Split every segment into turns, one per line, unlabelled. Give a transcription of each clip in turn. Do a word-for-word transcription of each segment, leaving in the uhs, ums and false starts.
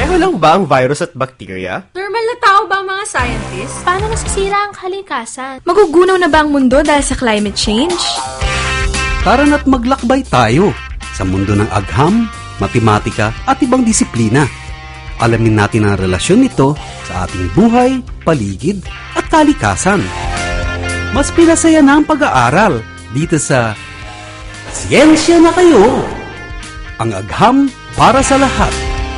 Tao lang ba ang virus at bacteria?
Normal na tao ba ang mga scientists?
Paano nasisira ang kalikasan? Magugunaw na ba ang mundo dahil sa climate change?
Tara na't maglakbay tayo sa mundo ng agham, matematika at ibang disiplina. Alamin natin ang relasyon nito sa ating buhay, paligid at kalikasan. Mas pinasaya na ang pag-aaral dito sa Siyensya na Kayo! Ang agham para sa lahat.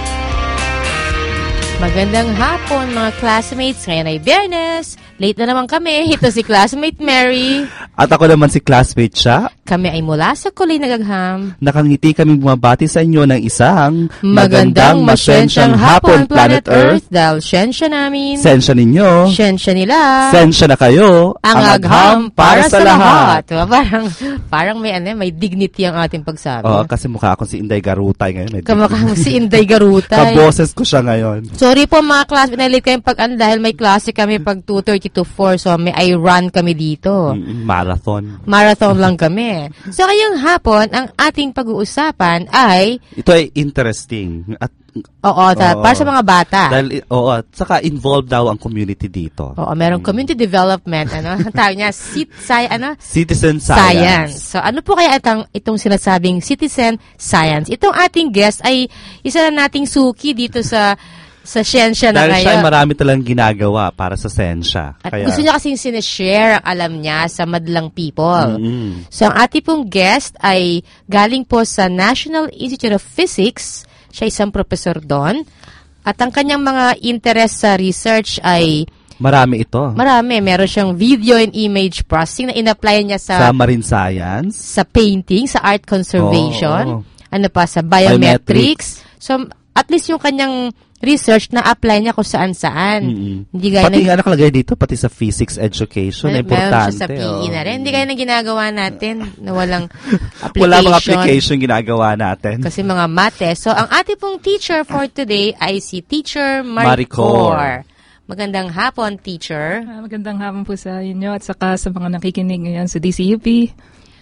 Magandang hapon mga classmates. Ngayon ay Biyernes. Late na naman kami. Ito si classmate Mary.
At ako naman si classmate siya.
Kami ay mula sa Kulay Nagagham.
Nakangiti kaming bumabati sa inyo ng isang
magandang masyensyang hapon, Planet Earth. Dahil siyensya namin.
Sensya ninyo.
Siyensya nila.
Sensya na kayo.
Ang, ang agham para, para sa lahat. Diba? Parang, parang may, ano, may dignity ang ating pagsabi.
Oo, kasi mukha akong si Inday Garutay ngayon.
Kamukha mo si Inday Garutay.
Kaboses ko siya ngayon.
Sorry po mga classmates, nalit kayong pag ano, dahil may klase kami pag two thirty to four, so may I run kami dito.
Mm, marathon.
Marathon lang kami. So ngayong hapon, ang ating pag-uusapan ay...
Ito ay interesting. At
Oo, ta-
oo,
para sa mga bata.
Dahil, oo, at saka involved daw ang community dito.
Oo, merong mm. community development, ano, ang tawag niya, sit, sci- ano?
Citizen science.
science. So, ano po kaya itong, itong sinasabing citizen science? Itong ating guest ay isa na nating suki dito sa sa siyensya na
Dahil
kayo.
siya ay marami talang ginagawa para sa siyensya.
At
Kaya,
gusto niya kasing sinishare ang alam niya sa madlang people.
Mm-hmm.
So, ang ating pong guest ay galing po sa National Institute of Physics. Siya isang professor doon. At ang kanyang mga interest sa research ay...
Marami ito.
Marami. Meron siyang video and image processing na in-apply niya sa...
Sa marine science.
Sa painting, sa art conservation.
Oh.
Ano pa, sa biometrics. biometrics. So, at least yung kanyang research na apply niya kung saan-saan.
Mm-hmm.
Hindi gaya
pati nga
nag-
nakalagay dito, pati sa physics education,
Mer-
importante.
Meron siya sa P E
oh.
na rin. Hindi gaya ng ginagawa natin na walang application.
Wala mga application ginagawa natin.
Kasi mga mate. So, ang ating pong teacher for today ay si Teacher Maricor.
Maricor.
Magandang hapon, teacher.
Uh, magandang hapon po sa inyo at saka sa mga nakikinig ngayon sa D C U P.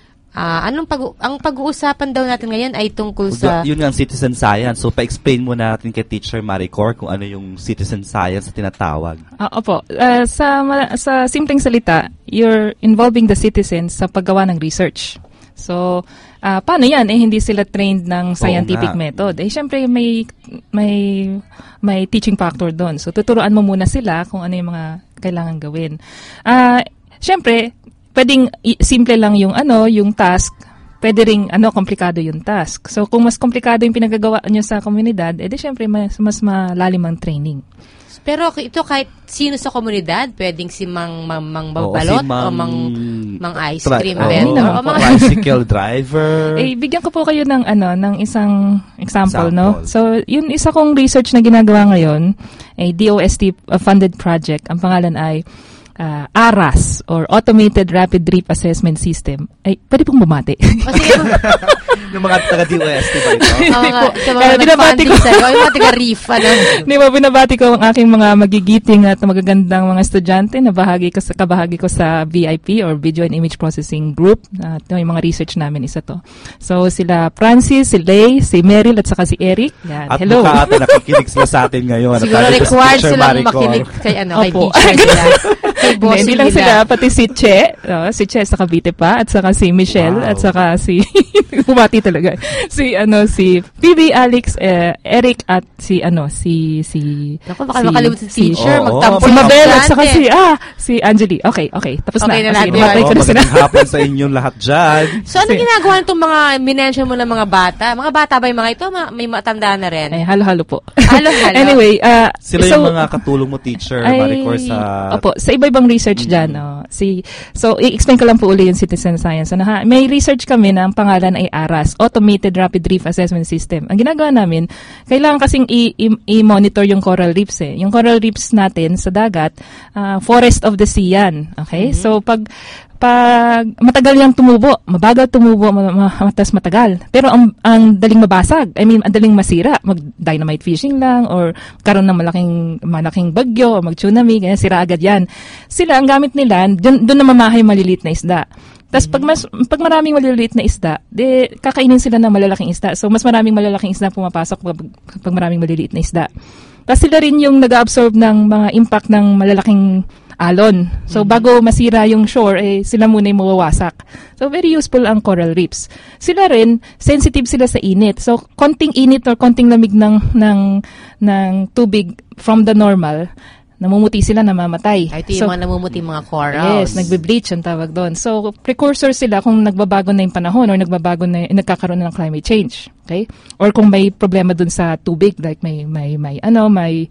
Ah, uh, anong pag ang pag-uusapan daw natin ngayon ay tungkol sa
yun nga ang citizen science. So pa-explain mo natin kay Teacher Maricor kung ano yung citizen science na tinatawag.
Uh, opo, uh, sa sa simpleng salita, you're involving the citizens sa paggawa ng research. So, uh, paano 'yan? Eh hindi sila trained ng scientific method. Eh syempre may may may teaching factor doon. So tuturuan mo muna sila kung ano yung mga kailangan gawin. Ah, uh, syempre pwedeng simple lang yung ano, yung task. Pwede ring ano, komplikado yung task. So kung mas komplikado yung pinagagawa nyo sa komunidad, edi syempre mas, mas malalim ang training.
Pero ito kahit sino sa komunidad, pwedeng si Mang Mang, mang Babalot o, si mang, o Mang Mang Ice Cream
tra-
vendor
oh,
o mga
bicycle driver.
Eh bigyan ko po kayo ng ano, ng isang example,
example.
no. So yun isa kong research na ginagawa ngayon, ay D O S T funded project. Ang pangalan ay Uh, ARAS or Automated Rapid Reef Assessment System. Ay, pwede pong bumati.
O sige.
Yung mga taga-D O S T ba ito?
Ang mga, sa mga nag-funding sa'yo, yung mga taga-reef, ano?
Di ba, binabati ko ang aking mga magigiting at magagandang mga estudyante na bahagi ko sa, kabahagi ko sa V I P or Video and Image Processing Group. At uh, yung mga research namin isa to. So, sila Francis, si Lay, si Meryl, at saka si Eric. Yan.
At
hello.
mukha ata nakikinig sila sa atin ngayon.
Siguro required silang makinig kay, ano, kay teacher nila.
Hindi, hindi lang sila, pati si Che, uh, si Che sa Cavite pa, at saka si Michelle, wow. At saka si, bumati talaga, si, ano, si Phoebe, Alex, uh, Eric, at si, ano, si, si,
Naku, baka
si,
makalimutan si teacher,
oh,
magtampo.
Si Mabel, at saka si, ah, si Angeli. Okay, okay, tapos
okay
na.
na
Sige,
natin.
Oh, magandang hapon sa inyong lahat dyan.
So, ano ginagawa nitong mga, minention mo ng mga bata? Mga bata ba yung mga ito? May matanda na rin?
Ay, halo-halo po.
Halo-halo.
Anyway, uh,
sila
so,
yung mga katulong mo, Teacher Maricor, sa...
Opo, sa iba-ibang research mm-hmm. dyan. No? Si, so, i-explain ko lang po uli yung citizen science. Ano, ha? May research kami na ang pangalan ay ARAS, Automated Rapid Reef Assessment System. Ang ginagawa namin, kailangan kasing i- i- i-monitor yung coral reefs. Eh. Yung coral reefs natin sa dagat, uh, forest of the sea yan. Okay? Mm-hmm. So, pag pag matagal yang tumubo, mabagal tumubo, matas matagal. Pero ang ang daling mabasag, I mean, ang daling masira, mag-dynamite fishing lang or karon ng malaking malaking bagyo o mag-tsunami, kaya sira agad yan. Sila, ang gamit nila, doon na mamahay malilit na isda. Tapos pag, mas, pag maraming maliliit na isda, de, kakainin sila ng malalaking isda. So, mas maraming malalaking isda pumapasok pag, pag maraming maliliit na isda. Tapos sila rin yung nag-absorb ng mga impact ng malalaking alon. So, mm-hmm. bago masira yung shore, eh, sila muna yung mawawasak. So, very useful ang coral reefs. Sila rin, sensitive sila sa init. So, konting init or konting lamig ng, ng, ng tubig from the normal, namumuti sila, namamatay.
Ay, ito yung
so,
mga namumuti mga corals.
Yes, nagbe-bleach ang tawag doon. So, precursor sila kung nagbabago na yung panahon or nagbabago na, nagkakaroon na ng climate change. Okay? Or kung may problema doon sa tubig, like may, may, may, ano, may,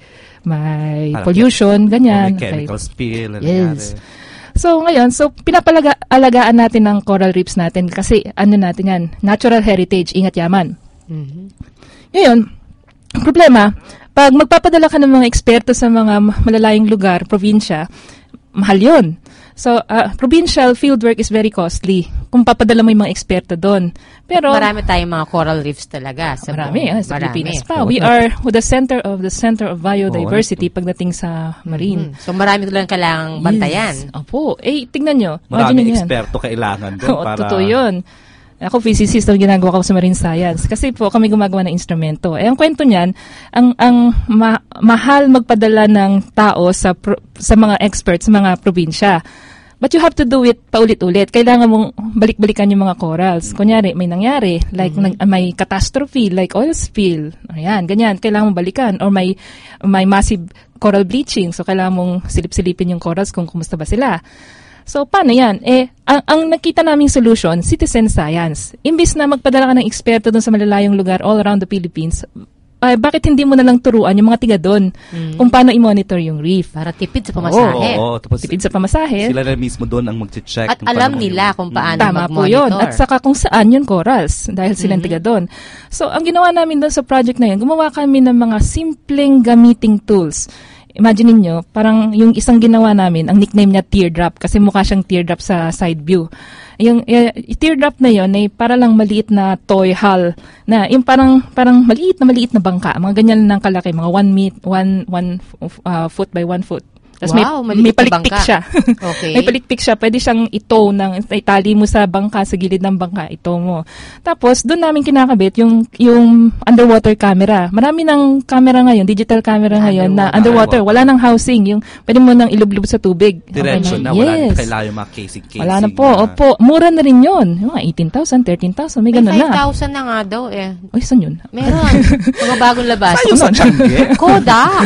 may
Parang
pollution, ganyan.
May chemical
okay.
spill.
Yes. So, ngayon, so, pinapalagaan natin ang coral reefs natin kasi, ano natin yan, natural heritage, ingat yaman.
Mm-hmm.
Ngayon, ang problema, pag magpapadala ka ng mga eksperto sa mga malalayong lugar, probinsya, mahal yun. So, uh, provincial fieldwork is very costly kung papadala mo yung mga eksperto doon. Pero
marami tayong mga coral reefs talaga. Sa
marami,
buong,
ah, sa
marami.
Pilipinas pa. We are with the center of the center of biodiversity
oh,
pagdating sa marine.
Mm-hmm. So, marami talagang kailangang bantayan.
Yes. Opo. Eh, tignan nyo.
Maraming eksperto kailangan doon.
Oo,
para...
totoo yun. Ako, physicist ang ginagawa ko sa marine science. Kasi po, kami gumagawa ng instrumento. Eh, ang kwento niyan, ang, ang ma- mahal magpadala ng tao sa, pro- sa mga experts, sa mga probinsya. But you have to do it paulit-ulit. Kailangan mong balik-balikan yung mga corals. Kunyari, may nangyari, like mm-hmm. nag, may catastrophe, like oil spill. Ayan, ganyan. Kailangan mong balikan. Or may, may massive coral bleaching. So, kailangan mong silip-silipin yung corals kung kumusta ba sila. So, paano yan? Eh, ang, ang nakita naming solution, citizen science. Imbis na magpadala ka ng eksperto doon sa malalayong lugar all around the Philippines, ay, bakit hindi mo na lang turuan yung mga tiga doon mm. kung paano i-monitor yung reef?
Para tipid sa pamasahe.
Oo, oo, tapos
tipid sa pamasahe.
Sila na mismo doon ang mag-check.
At alam nila kung paano
Tama
mag-monitor.
po yun. At saka kung saan yung corals dahil silang mm-hmm. tiga doon. So, ang ginawa namin doon sa project na yun, gumawa kami ng mga simpleng gamiting tools. Imagine niyo, parang yung isang ginawa namin, ang nickname niya teardrop kasi mukha siyang teardrop sa side view. Yung uh, teardrop na yon ay para lang maliit na toy hull na yung parang parang maliit na maliit na bangka, mga ganyan lang kalaki, mga one meet, one one uh, foot by one foot. Tapos
wow,
may, may palikpik siya.
Okay.
May palikpik siya. Pwede siyang itow ng, itali mo sa bangka, sa gilid ng bangka, itow mo. Tapos, doon namin kinakabit yung, yung underwater camera. Marami ng camera ngayon, digital camera ngayon na underwater. Wala nang housing. Yung, pwede mo nang ilublob sa tubig.
Diretso
okay.
na. Wala
yes.
na kailangan yung mga casing-casing.
Wala na po.
Na.
Opo. Mura na rin yun. Yung mga eighteen thousand, thirteen thousand. May gano'n na.
five thousand na nga daw eh.
Uy, saan yun?
Meron. Mga bagong labas.
Saan sa Changi?
Kodak.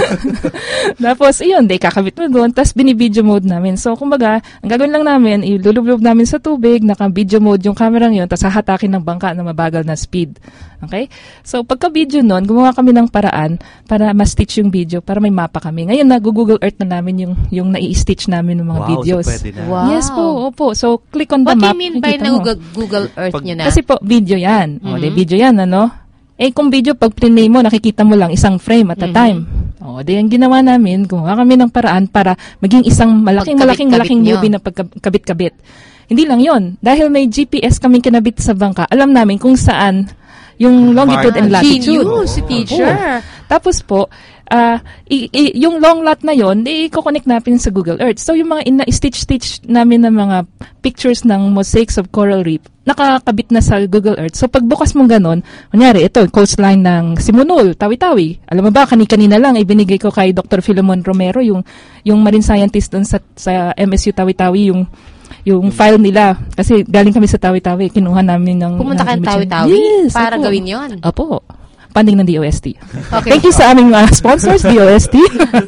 Tapos, iyon, di kakabit mo doon. Tapos, bini-video mode namin. So, kumbaga, ang gagawin lang namin, ilulublob namin sa tubig, naka-video mode yung camera yun, tapos hahatakin ng bangka na mabagal na speed. Okay? So, pagka-video nun, gumawa kami ng paraan para ma-stitch yung video, para may mapa kami. Ngayon, nag-Google Earth na namin yung, yung nai-stitch namin ng mga
wow,
videos.
So pwede na.
Wow.
Yes po, opo. So, click on the
What
map.
do you mean by na-Google Earth
Pag,
nyo na?
Kasi po, video yan.
Mm-hmm.
O, de, video yan, ano? Eh, kung video, pag plinay mo, nakikita mo lang isang frame at a
Mm-hmm.
time. O, di ang ginawa namin, gumawa kami ng paraan para maging isang malaking, malaking, malaking movie na pagkabit-kabit. Hindi lang yon. Dahil may G P S kaming kinabit sa bangka, alam namin kung saan yung longitude and latitude.
Genius, si teacher.
Oo. Tapos po, uh, i- i- yung long lot na yon, i-connect natin sa Google Earth. So, yung mga ina-stitch-stitch namin ng mga pictures ng mosaics of coral reef, nakakabit na sa Google Earth. So, pagbukas mong ganon, kunyari, ito, coastline ng Simunul, Tawi-Tawi. Alam mo ba, kani-kanina lang, ibinigay ko kay Doctor Philemon Romero, yung, yung marine scientist doon sa, sa M S U Tawi-Tawi, yung yung file nila. Kasi galing kami sa Tawi-Tawi, kinuha namin ng...
Pumunta ka ng Tawi-Tawi?
Yes,
para
opo.
gawin yon.
Opo. Funding ng D O S T.
Okay.
Thank you sa aming uh, sponsors, D O S T.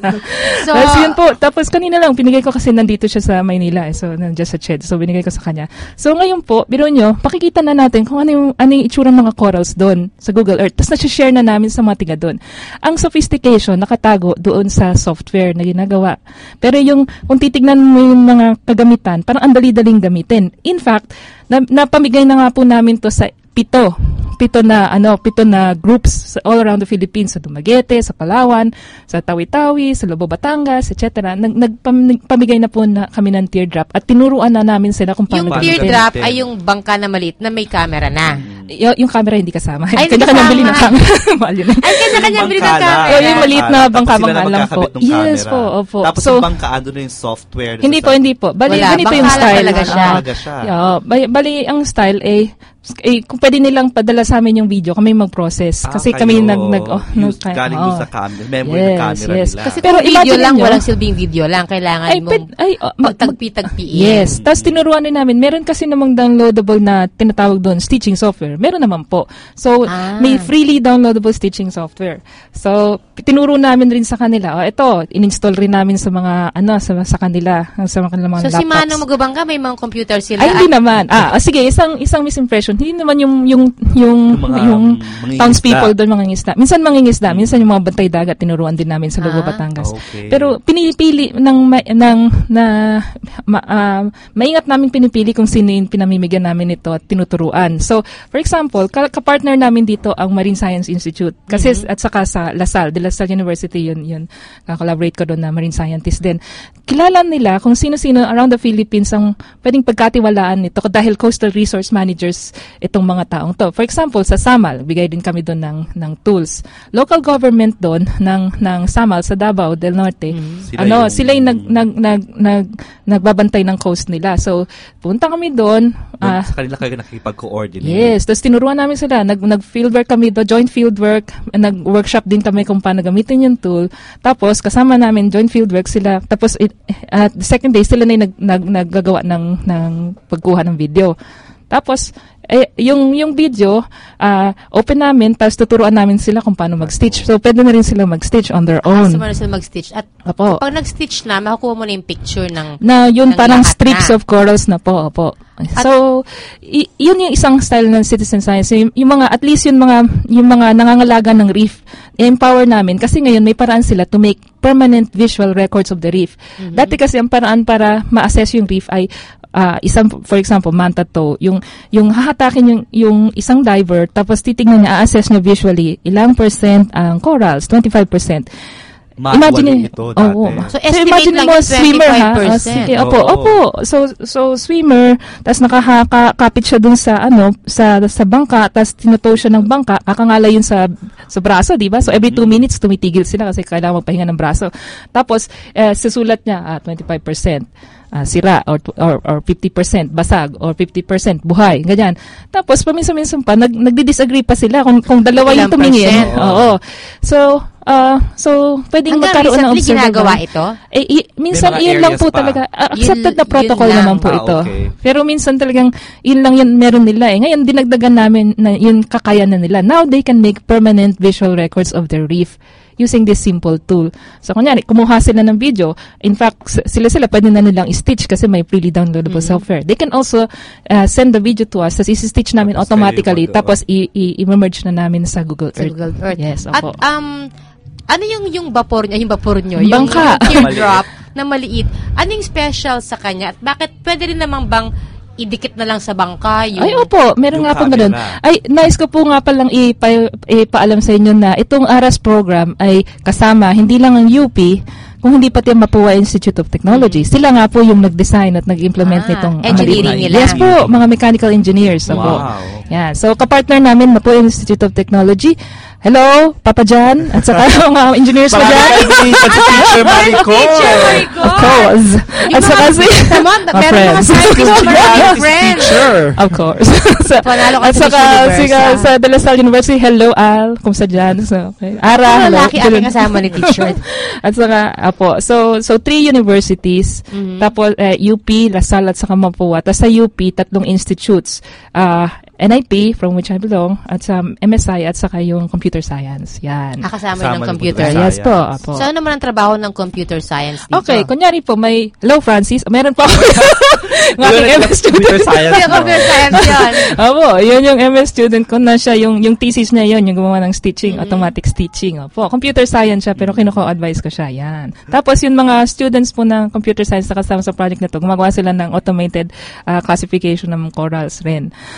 So,
Tapos yun po. Tapos kanina lang, pinigay ko kasi nandito siya sa Maynila. Eh, so, nandiyan sa C H E D. So, binigay ko sa kanya. So, ngayon po, biro nyo, pakikita na natin kung ano yung, ano yung itsura ng mga corals doon sa Google Earth. Tapos, nasi-share na namin sa mga tiga doon. Ang sophistication, nakatago doon sa software na ginagawa. Pero yung, kung titignan mo yung mga kagamitan, parang ang dali-daling gamitin. In fact, na, napamigay na nga po namin to sa pito. Pito na ano, pito na groups all around the Philippines, sa Dumaguete, sa Palawan, sa Tawi-Tawi, sa Lobo, Batangas, et cetera. Nag nagpamigay na po na kami ng teardrop at tinuruan na namin sila kung paano
yung
gamitin.
teardrop ay yung bangka na maliit na may camera na.
y- yung camera hindi kasama.
Ay,
Kanya-kanya
kasama.
bili ng camera. Mahal yun.
Ay, kanya-kanya bili ng
Bangka
camera.
Oh, yung maliit na bangka-bangka lang po. Yes
camera.
po, opo.
Tapos
So,
yung bangka, ano na yung software?
hindi po, hindi po. Bali,
Wala,
ganito
bangka
yung
lang
style.
talaga siya.
Ah,
Talaga siya.
yeah, bali, bali, ang style eh, eh, kung pwede nilang padala sa amin yung video, kami mag-process.
Ah,
Kasi
kayo,
kami nag, nag, oh,
use,
nag-
galing
oh.
doon sa camera, memory
Yes,
ng camera
yes.
nila.
Kasi
Pero
kung video
imagine
lang,
nyo-
walang silbing video lang. Kailangan
Ay,
mong
pwede, ay, oh, mag- mag-
magtagpi-tagpiin.
Yes. Tapos tinuruan din namin, meron kasi namang downloadable na tinatawag doon, stitching software. Meron naman po. So,
Ah.
may freely downloadable stitching software. So, tinuro namin rin sa kanila. Oh, ito, in-install rin namin sa mga, ano, sa, sa kanila, sa mga kanilang mga
So,
laptops.
si Manong Magubangka, may mga computer sila.
Ay, hindi
At-
naman. Ah, ah, sige, isang isang misimpression. Hindi naman yung yung yung
Yung mga,
yung
um, mangingisda.
townspeople doon mangingisda. Minsan mangingisda, minsan yung mga bantay dagat tinuruan din namin sa Loob
Ah.
Batangas.
Okay.
Pero pinipili ng ma- ng na ma, ah, maingat namin pinipili kung sino yung pinamimigyan namin ito at tinuturuan. So, for example, ka- ka-partner namin dito ang Marine Science Institute. Kasi at saka sa LaSalle, de La Salle University yun yun. Ka-collaborate ko doon na marine scientist din. Kilala nila kung sino-sino around the Philippines ang pwedeng pagkatiwalaan nito dahil coastal resource managers itong mga taong to. For example, sa Samal, bigay din kami doon ng ng tools. Local government doon ng ng Samal sa Davao del Norte.
Sila
ano,
yung-
sila yung nag nag nag, nag nagbabantay ng coast nila. So, punta kami doon. ah,
sa kanila kayo nakikipag-coordinate.
Yes, tapos tinuruan namin sila. Nag, nag-fieldwork kami do, joint fieldwork. Nag-workshop din kami kung paano gamitin yung tool. Tapos, kasama namin, joint fieldwork sila. Tapos, it, at the second day, sila na yung nag, nag, naggagawa ng, ng pagkuha ng video. Tapos, eh, yung yung video, ah, open namin, tapos tuturuan namin sila kung paano mag-stitch. So, pwede na rin sila mag-stitch on their
Ah,
own.
so, sila mag-stitch. At
Opo.
pag nag-stitch na, makukuha mo na yung picture ng...
Na yun
ng
parang
lahat
strips
na.
of corals na po, opo. So, y- yun yung isang style ng citizen science. Yung, yung mga, at least yung mga, yung mga nangangalaga ng reef, empower namin. Kasi ngayon may paraan sila to make permanent visual records of the reef.
Mm-hmm.
Dati kasi ang paraan para ma-assess yung reef ay, ah, isang, for example, manta tow, yung, yung hahatakin yung, yung isang diver, tapos titignan niya, a-assess niya visually, ilang percent ang corals, twenty-five percent.
Manual ito dati.
Oo.
So, estimate
imagine
lang
mo,
yung
swimmer ha.
twenty-five
Ah,
percent.
sige, opo,
Oo.
opo. So, so swimmer, tas nakakapit siya dun sa, ano, sa, sa bangka, tas tinutow siya ng bangka, kakangala yun sa, sa braso, di ba? So, every two minutes, tumitigil sila kasi kailangan magpahinga ng braso. Tapos, eh, susulat niya, ah, twenty-five percent. Uh, sira or, or or fifty percent basag or fifty percent buhay, ganyan. Tapos paminsan-minsan pa nag nagdi-disagree pa sila kung kung dalawa yung
Ilang
tumingin.
percent?
Oo. So, uh, so pwedeng
Hanggang
magkaroon ng
recently
observable.
ginagawa ito?
Eh, i- minsan
May mga
iyon lang
areas
po
pa.
talaga. Uh, accepted
Yun-
na protocol
yun lang.
naman po
Ah,
ito.
okay.
Pero minsan talagang yun lang yun meron nila eh. Ngayon dinagdagan namin na yun kakayanan nila. Now they can make permanent visual records of their reef using this simple tool. So, kunyari, kumuha sila ng video. In fact, s- sila-sila pwede na nilang i-stitch kasi may freely downloadable
Mm-hmm.
software. They can also uh, send the video to us, tapos isi-stitch namin
Tapos
automatically,
kayo mag-
tapos i- i- i-merge na namin sa Google
Sa
Earth.
Google Earth.
Yes,
At,
opo.
um, ano yung yung vapor niya, yung vapor nyo?
Bangka.
Yung, yung teardrop na maliit. Anong special sa kanya? At bakit pwede rin namang bang idikit na lang sa bangka? Yung,
Ay, opo. Meron
yung
nga pong ganun.
camera.
Ay, nice ko po nga palang ipa, ipaalam sa inyo na itong ARAS program ay kasama, hindi lang ang U P, kung hindi pati ang Mapua Institute of Technology. Sila nga po yung nag-design at nag-implement
Ah,
nitong
engineering
maliit.
nila.
Yes po, mga mechanical engineers. Opo.
Wow.
Yan. So, kapartner namin, Mapua Institute of Technology. Hello, Papa Jan, at saka mga engineers ko dyan.
Pag si Teacher Marico.
Teacher Marico.
Of course.
Yung
At saka
mga,
si...
tama,
My
meron mga
friends.
scientists na maraming friends.
Teacher.
Of course. sa,
Panalo ka
at
sa
saka,
Miss Universe,
siga,
ah.
sa De La Salle University, hello Al, kumusta dyan? So, okay. Ara,
Puro
hello.
lalaki ang
Ganun.
kasama ni teacher.
At saka, apo, so, so three universities, tapos eh, U P, La Salle, at saka Mapua. Tapos sa U P, tatlong institutes. Uh, N I P, from which I belong, at sa M S I, at saka yung computer science. Yan.
Ah, kasama
Kasama
yun ng
ng
computer.
computer
Yes po, apo.
So, ano naman ang trabaho ng computer science dito?
Okay, kunyari po, may, hello Francis, meron po ako. ng aking M S
Computer
student.
science.
Hindi, computer science yun.
Opo, yun yung M S student ko na siya, yung, yung thesis niya yun, yung gumawa ng stitching, automatic stitching. Opo, computer science siya, pero kinuko-advise ko siya, yan. Tapos yung mga students po ng computer science na kasama sa project na to, gumagawa sila ng automated uh, classification ng corals rin. So,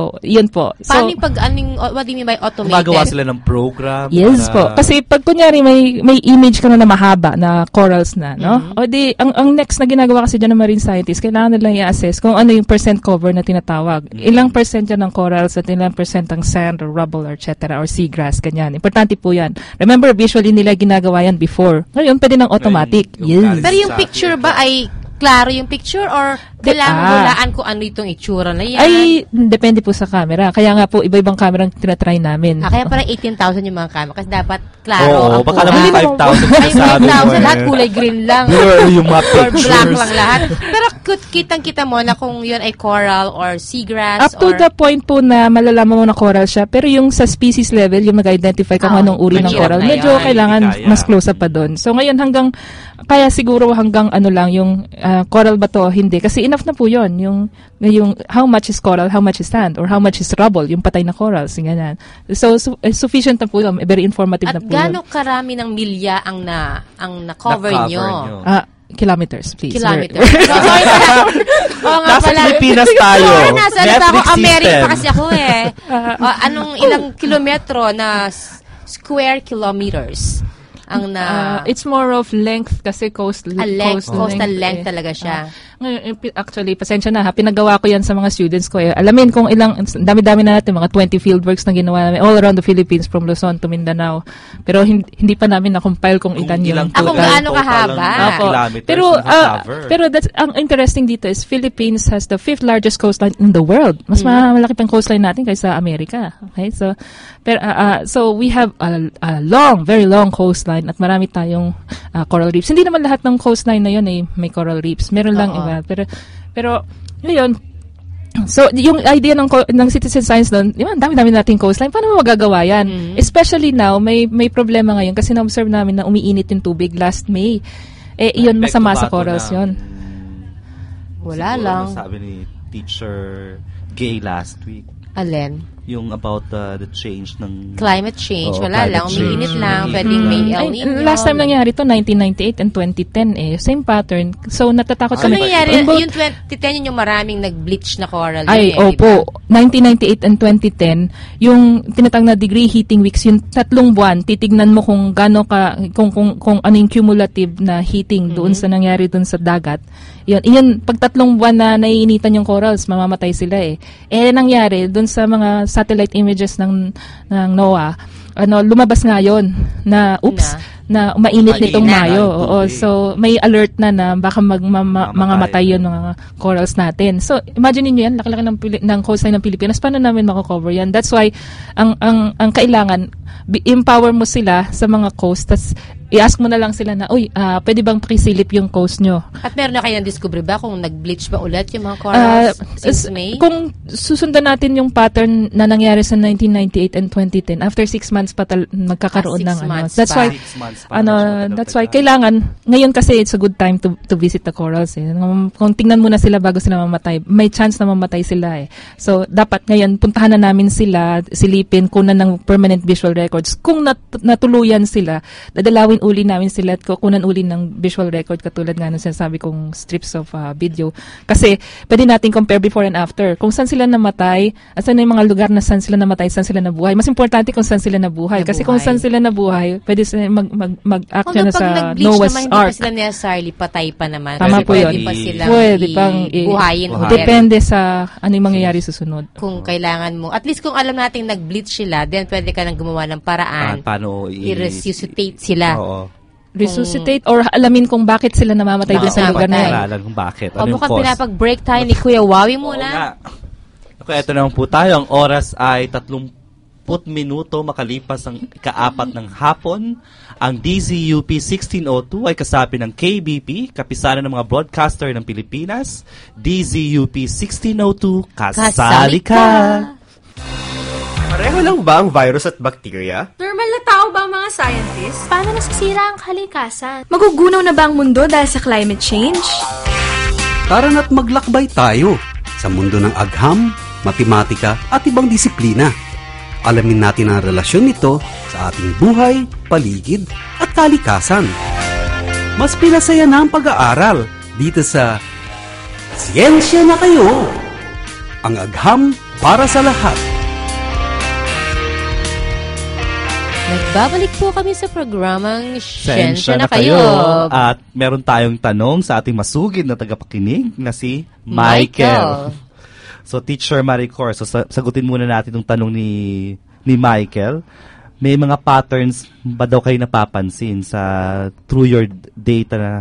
So, yun po.
Paano
So,
yung pag, anong, what do you mean by automated?
Gumagawa sila ng program.
yes
para-
po. Kasi pag kunyari may may image ka na na mahaba na corals na, no?
Mm-hmm.
O di, ang, ang next na ginagawa kasi dyan ng marine scientists, kailangan nilang i-assess kung ano yung percent cover na tinatawag.
Mm-hmm.
Ilang percent yan ng corals at ilang percent ang sand or rubble or et cetera or seagrass, ganyan. Importante po yan. Remember, visually nila ginagawa yan before. Ngayon, pwede ng automatic.
Ngayon, yung
Yes.
Pero yung picture ba ay klaro yung picture or kailangan
Ah.
hulaan kung ano itong itsura na yan?
Ay, depende po sa camera. Kaya nga po, iba-ibang camera ang tinatry namin.
Ah, kaya parang eighteen thousand yung mga camera kasi dapat klaro
Oo,
ang
baka
kulay.
naman five thousand
Ay,
sabi
five
mo
thousand,
eh.
lahat kulay green lang.
Blur yung mga
Or black
pictures.
lang lahat. Pero kut- kitang-kita mo na kung yun ay coral or seagrass
Up to
or...
the point po na malalaman mo na coral siya, pero yung sa species level, yung mag-identify kung
Ah,
anong uri ng
mahirap
coral,
na
medyo
yan.
kailangan
Hindi kaya.
mas close up pa doon. So ngayon hanggang, kaya siguro hanggang ano lang, yung ah, coral ba to, hindi. Kasi enough na po yun. Yung, yung how much is coral, how much is sand, or how much is rubble, yung patay na corals, ganyan. So, su- eh, sufficient na po yun. Very informative
At
na po yun.
gaano karami ng milya ang na ang na-cover
Na-cover
nyo?
nyo.
Ah, kilometers, please.
Kilometer.
We're-
So, sorry pala. Oo nga
Nasa
pala.
Pilipinas tayo.
Sorry, nasa ano pa ako,
Metric
America
system.
kasi ako eh. O, anong ilang kilometro na s- square kilometers ang na...
Ah, it's more of length kasi coast,
a length,
coast
coastal length
eh.
talaga siya.
Ngayon, eh, pi- actually, pasensya na ha, pinagawa ko yan sa mga students ko. Eh. Alamin kung ilang, dami-dami na natin, mga twenty fieldworks na ginawa namin all around the Philippines from Luzon to Mindanao. Pero hindi, hindi pa namin na-compile kung
Kung
ilan yung
ilang
Ah, kung
total-
gaano
total
kahaba.
ng
Opo.
kilometers
Pero
na
ah,
cover.
pero that's ang interesting dito is Philippines has the fifth largest coastline in the world. Mas
Mm-hmm.
malaki pang coastline natin kaysa Amerika. Okay? So pero ah, ah, so we have a, a long, very long coastline at marami tayong ah, coral reefs. Hindi naman lahat ng coastline na 'yon ay may coral reefs. Meron lang
Oo.
iba. Pero pero ngayon, so, yung idea ng co- ng citizen science doon, di ba, ang dami-dami nating coastline. Paano mo magagawa yan?
Mm-hmm.
Especially now, may may problema ngayon kasi na-observe namin na umiinit yung tubig last May. Eh, iyon
Epekto
masama
ba
sa
ito
corals
ng-
yun.
Wala
siguro
lang.
Sabi ni Teacher Gay last week,
Alin?
yung about uh, the change ng...
Climate change.
Oo,
Wala
climate
lang. Umiinit
change.
lang.
Mm.
Pwedeng may
Mm.
El
Ay,
Nino.
last time nangyari to nineteen ninety-eight and twenty ten eh. Same pattern. So, natatakot
Ano
kami.
nangyari?
In both-
Yung twenty ten yun yung maraming nag-bleach na coral.
Ay,
yun eh,
opo.
diba?
nineteen ninety-eight and twenty ten, yung tinatawag na degree heating weeks, yung tatlong buwan, titignan mo kung gaano ka, kung, kung, kung ano yung cumulative na heating doon
Mm-hmm.
sa nangyari doon sa dagat. Yun, iyan, pag tatlong buwan na naiinitan yung corals, mamamatay sila eh. Eh, nangyari, doon sa mga satellite images ng, ng NOAA, ano, lumabas nga yun, na, oops, na, mainit
Mainit
nitong
na
Mayo.
ang
Oo,
tubig.
so, may alert na na baka mag, ma, ma-
Mamatay.
mga matay yun mga corals natin. So, imagine niyo yan, laki-laki ng, Pili- ng coastline ng Pilipinas, paano namin mako-cover yan? That's why, ang, ang, ang kailangan, bi- empower mo sila sa mga coast, tas i-ask mo na lang sila na, uy, ah, pwede bang pakisilip yung coast nyo?
At meron na kayong discover ba kung nag-bleach ba ulit yung mga
Ah,
corals since
s-
May?
Kung susundan natin yung pattern na nangyari sa nineteen ninety-eight and twenty ten, after six months pa tal- magkakaroon
Ah, six
ng ano.
months
That's
pa.
why,
Six months pa.
ano,
Medyo
that's why
matagal-tagal.
kailangan, ngayon kasi it's a good time to to visit the corals. Eh. Kung- Kung tingnan mo na sila bago sila mamatay, may chance na mamatay sila eh. So, dapat ngayon, puntahan na namin sila, silipin, kunan ng permanent visual records. Kung nat- natuluyan sila, dadalawin uli namin sila at kukunan uli ng visual record katulad nga ng sinasabi kong strips of uh, video. Kasi, pwede natin compare before and after. Kung saan sila namatay, at saan yung mga lugar na saan sila namatay, saan sila nabuhay. Mas importante kung saan sila nabuhay. Kasi kung
Nabuhay.
saan sila nabuhay, pwede sila mag, mag, mag-act
Kung
yan na
pag
sa
nag-bleach
Noah's
naman, hindi
Ark.
pa sila necessarily patay pa naman.
Tama
Kasi
po
pwede
yun.
pa sila
Pwede pang i-
buhayin
Buhayin.
ulit.
Depende sa ano yung mangyayari susunod.
Kung kailangan mo. At least kung alam natin nag-bleach sila, then pwede ka nang gumawa ng
Ah,
paraan.
paano i-
I-resuscitate sila.
Oo.
Resuscitate or alamin kung bakit sila namamatay doon sa
Namatay.
lugar na yun.
Pag-aralan kung bakit.
O
Ano yung
mukhang
cause?
pinapag-break tayo ni Kuya Wawi
Oo
muna.
nga. Okay, ito naman po tayo. Ang oras ay tatlumpu't minuto makalipas ang ikaapat ng hapon. Ang D Z U P sixteen oh two ay kasapi ng K B P, kapisanan ng mga broadcaster ng Pilipinas. D Z U P sixteen oh two, kasali ka!
Pareho lang ba ang virus at bacteria?
Normal na tao ba ang mga scientists?
Paano nasisira ang kalikasan? Magugunaw na ba ang mundo dahil sa climate change?
Tara na't maglakbay tayo sa mundo ng agham, matematika at ibang disiplina. Alamin natin ang relasyon nito sa ating buhay, paligid at kalikasan. Mas pinasaya na ang pag-aaral dito sa Siyensya na kayo! Ang agham, para sa lahat.
Nagbabalik po kami sa programang
Sensya
Siyensya na Kayo.
At meron tayong tanong sa ating masugid na tagapakinig na si
Michael.
Michael. So, Teacher Maricor, so sa- sagutin muna natin itong tanong ni, ni Michael. May mga patterns ba daw kayo napapansin sa through your data na,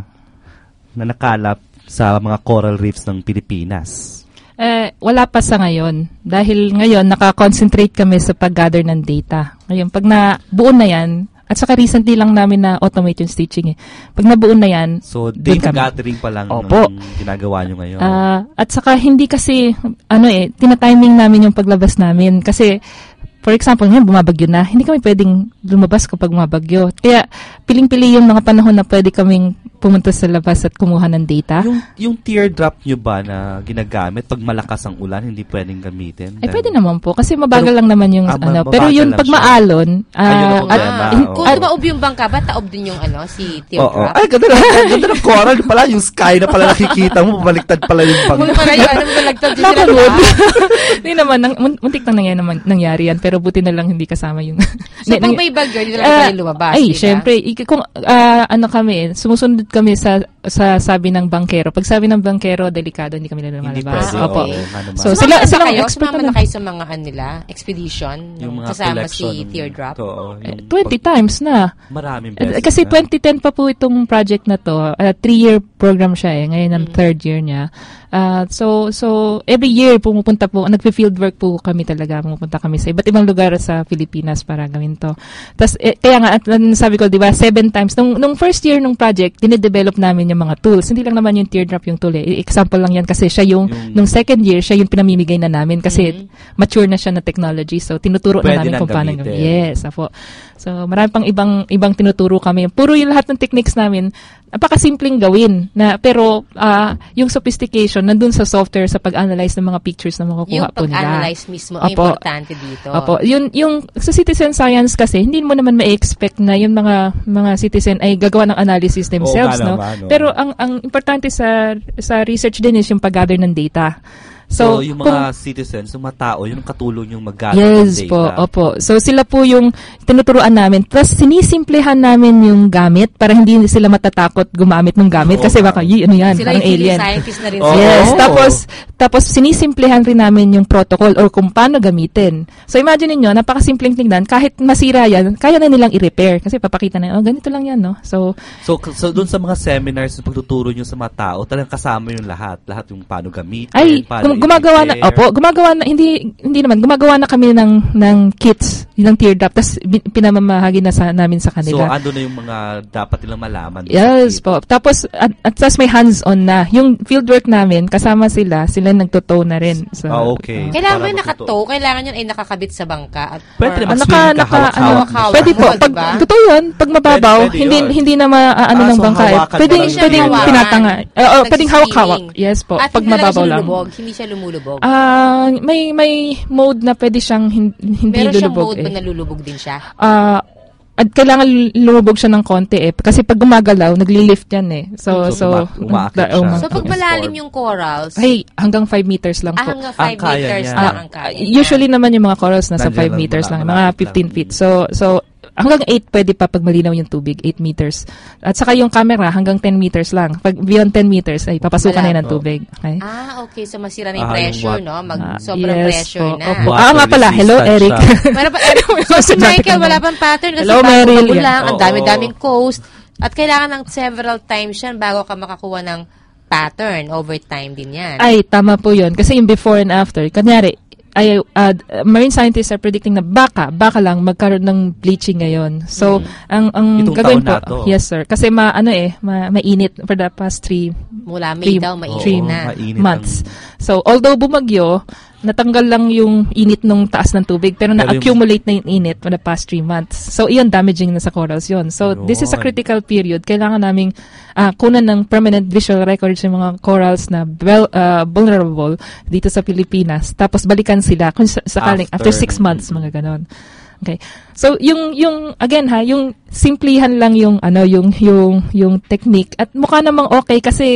na nakalap sa mga coral reefs ng Pilipinas?
Eh, wala pa sa ngayon. Dahil ngayon, nakakonsentrate kami sa pag-gather ng data. Ngayon, pag nabuo na yan, at saka recently lang namin na automate yung stitching eh. Pag nabuo na yan,
So,
doon
data
kami.
gathering pa lang
Opo.
ng ginagawa nyo ngayon.
Ah, at saka hindi kasi, ano eh, tinatiming namin yung paglabas namin. Kasi, for example, ngayon bumabagyo na, hindi kami pwedeng lumabas kapag bumabagyo. Kaya, piling-pili yung mga panahon na pwede kaming pumunta sa labas at kumuha ng data.
yung, yung teardrop nyo ba na ginagamit pag malakas ang ulan, hindi pwedeng gamitin?
Ay,
Dahil-
pwede naman po. Kasi mabagal
Pero-
lang naman yung,
Ah,
ano.
mabagal
Pero yun,
lang
pag
siya.
maalon,
Ayun ang
ah,
problema,
at,
oo.
Kung
at-
tumaob yung bangka ba, taob din yung ano, si
Oo.
Teardrop?
Ay, ganda na, ganda ng coral pala. Yung sky na pala nakikita mo, pabaliktad pala yung
Kung
bangka.
para yung ano, malagtad din sila
Nakakagod.
lahat.
Hindi naman, nang, mun- muntik nang nangyari, naman, nangyari yan, pero buti na lang hindi kasama yung...
So,
Nang-
pag may bagyo, hindi na lang
Ah,
tayo lumabas,
Ay,
di ba?
syempre, ik- kung ah, ano kami, sumusunod kami sa sa sabi ng bangkero. Pag sabi ng bangkero, delikado, hindi kami na
Hindi
lumalabas.
pwede.
Ah,
Opo.
okay.
oo, nga naman.
So,
Sumama
sila,
ba
silang
kayo?
expert
Sumama
na.
na kayo sa mga ano nila, expedition?
yung mga
kasama
collection.
si Teardrop?
Oo.
Eh,
yung
twenty
pag-
times na.
Maraming
Eh,
beses
Kasi
na.
twenty ten pa po itong project na to. Uh, three-year program siya eh. Ngayon ang third year niya. Uh, so, so every year pumupunta po, nagpi-field work po kami talaga. Pumupunta kami sa iba't ibang lugar sa Pilipinas para gawin to. Tas, eh, kaya nga, at, uh, sabi ko, di ba, seven times. Nung, nung first year ng project, dinedevelop namin yung mga tools. Hindi lang naman yung teardrop yung tool eh. Example lang yan kasi siya yung,
Yung-
nung second year, siya yung pinamimigay na namin kasi mature na siya na technology. So, tinuturo
Pwede
na namin
nang
kung paano.
gamitin.
Yes, apo. So, marami pang ibang ibang tinuturo kami. Puro yung lahat ng techniques namin, napakasimpleng gawin. Na, pero, ah, yung sophistication, nandun sa software, sa pag-analyze ng mga pictures na makukuha
Yung
po nila.
pag-analyze mismo ang
Opo.
importante dito.
Opo. Yun, yung, sa citizen science kasi, hindi mo naman ma-expect na yung mga mga citizen ay gagawa ng analysis themselves,
Oo nga
no?
naman, oo.
Pero ang ang importante sa sa research din is yung pag-gather ng data.
So,
So,
yung
kung-
mga citizens, yung mga tao, yung katulong yung mag-gather ng
Yes
data.
po, opo. So sila po yung tinuturuan namin. Tapos sinisimplehan namin yung gamit para hindi sila matatakot gumamit ng gamit
Oo.
kasi baka, "Yi, ano yan,
Sila
parang
yung
alien."
scientist na rin
Oo.
sila.
Yes,
Oo.
tapos tapos sinisimplehan rin namin yung protocol or kung paano gamitin. So imagine niyo, napakasimpleng tingnan, kahit masira yan, kaya na nilang i-repair kasi papakita na, oh, ganito lang yan, no? So
So, so doon sa mga seminars, yung pagtuturo nyo sa mga tao, talagang kasama yung lahat. Lahat yung paano gamitin,
ay
paano
gum- gumagawa na
i-prepare.
opo, gumagawa na hindi hindi naman gumagawa na kami ng ng kits, ng teardrop tapos bi- pinamamahagi na sa namin sa
So,
kanila.
ando na yung mga dapat nilang malaman. doon sa
Yes
kit.
po. Tapos at, at tas may hands-on na. Yung fieldwork namin kasama sila, sila nagtotow na rin. So,
Ah, okay.
Kailangan
Para
ba yung
matuto.
nakatow? Kailangan yun ay nakakabit sa bangka? At,
Pwede
or-
naman.
Ah, naka,
Mag-swimming ka,
naka, ano,
hawak-hawak.
pwede po.
Hawak,
Pag,
diba?
totoo yun, pag mababaw,
Pwede- pwede
hindi,
yun.
hindi na maano
Ah,
ng
so
bangka. eh.
hawakan
Pwedeng,
mo lang
pwedeng
siya.
pinatanga. Eh, Oo, pwedeng hawak-hawak.
Nagsiswimming.
Yes po,
At
pag
hindi talaga
mababaw
siya
lang.
lumulubog. Hindi siya lumulubog.
Ah, may may mode na pwede siyang hin- hindi
Meron siyang
lulubog.
mode
eh.
ba nalulubog din siya?
Ah, at kailangan lumubog siya ng konti eh. Kasi pag gumagalaw, nagli-lift yan eh. So,
So,
so,
uma- umaakit
da-
siya.
uma-
So, pag
Yes,
malalim
or-
yung corals,
ay, hanggang five meters lang
ah,
po.
hanggang five
Ang kaya
meters
niya.
lang
Ah,
ang kaya.
usually naman yung mga corals nasa
Nandiyan
five
lang,
meters
mala-
lang, mga
malapit
fifteen
lang.
feet. So, so hanggang eight pwede pa pag malinaw yung tubig, eight meters. At saka yung camera hanggang ten meters lang. Pag beyond ten meters ay papasukan na yun ng
Malabo.
tubig. Okay?
Ah, okay. So, masira na yung
Ah, yung
pressure,
wat-
no? Mag,
Ah,
sobrang
yes
pressure
po.
na.
Opo.
Water
Ah, nga pala. Hello,
resistant
Eric.
siya.
Wala pa, so, si Michael, wala pang pattern kasi
Hello, Meryl.
bago
Yeah.
lang, ang
Oo.
dami-daming coast. At kailangan ng several times yan bago ka makakuha ng pattern. Over time din yan.
Ay, tama po yun. Kasi yung before and after, kanyari, ay, uh, marine scientists are predicting na baka, baka lang magkaroon ng bleaching ngayon. So, ang ang
Itong
gagawin
taon
po,
na to.
yes sir, kasi ma, ano eh, ma, mainit for the past three
Mula May
three,
daw, mainit
three
na.
mainit
months.
ang-
So, although bumagyo, natanggal lang yung init nung taas ng tubig, pero
Pero yung-
na-accumulate na yung init for the past three months. So, iyon, damaging na sa corals yun. So, this is a
Yun.
critical period. Kailangan naming ah, kunan ng permanent visual records yung mga corals na well, ah, vulnerable dito sa Pilipinas. Tapos, balikan sila kung sa- sakaling
After.
after, six months, mga ganon. Okay. So, yung, yung, again ha, yung simplihan lang yung, ano, yung, yung, yung technique. At mukha namang okay kasi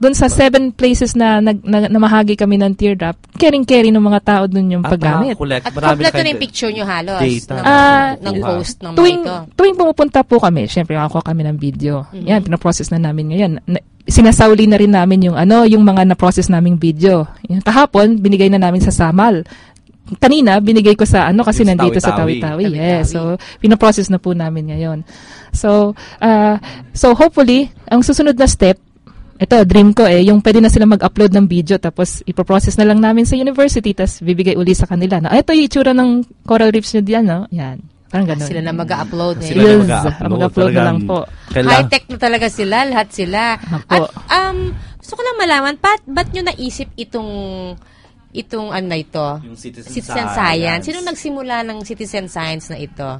doon sa seven places na nag, na, namahagi kami ng teardrop, caring-caring ng mga tao doon yung
At
paggamit.
nakakollect.
At
Marami
kompleto
kayo-
na yung picture nyo halos
Data.
ng,
Ah,
ng
yeah.
host ng mga
Tuwing,
ito.
tuwing pumupunta po kami, syempre ako kami ng video.
Mhm.
Yan, pinaprocess na namin ngayon. Na, sinasauli na rin namin yung ano, yung mga na-process naming video. Yan, kahapon, binigay na namin sa Samal. Kanina, binigay ko sa ano kasi
Yung sa
nandito sa
Tawi-Tawi.
Tawi-Tawi. Yes.
Tawi-Tawi.
So, pinoprocess na po namin ngayon. So, uh, so hopefully, ang susunod na step, ito, dream ko eh, yung pwede na sila mag-upload ng video tapos ipoprocess na lang namin sa university tapos bibigay uli sa kanila. Na, ito yung itsura ng coral reefs nyo diyan, no? Yan. Parang ganun.
Sila na mag-upload.
Sila
Eh.
na
Yes,
mag-upload.
mag-upload na lang po.
Kailang-
High-tech na talaga sila, lahat sila.
Apo.
At um, gusto ko lang malaman, ba't, ba't nyo naisip itong itong ano na ito?
Yung citizen
science.
science.
Sino nagsimula ng citizen science na ito?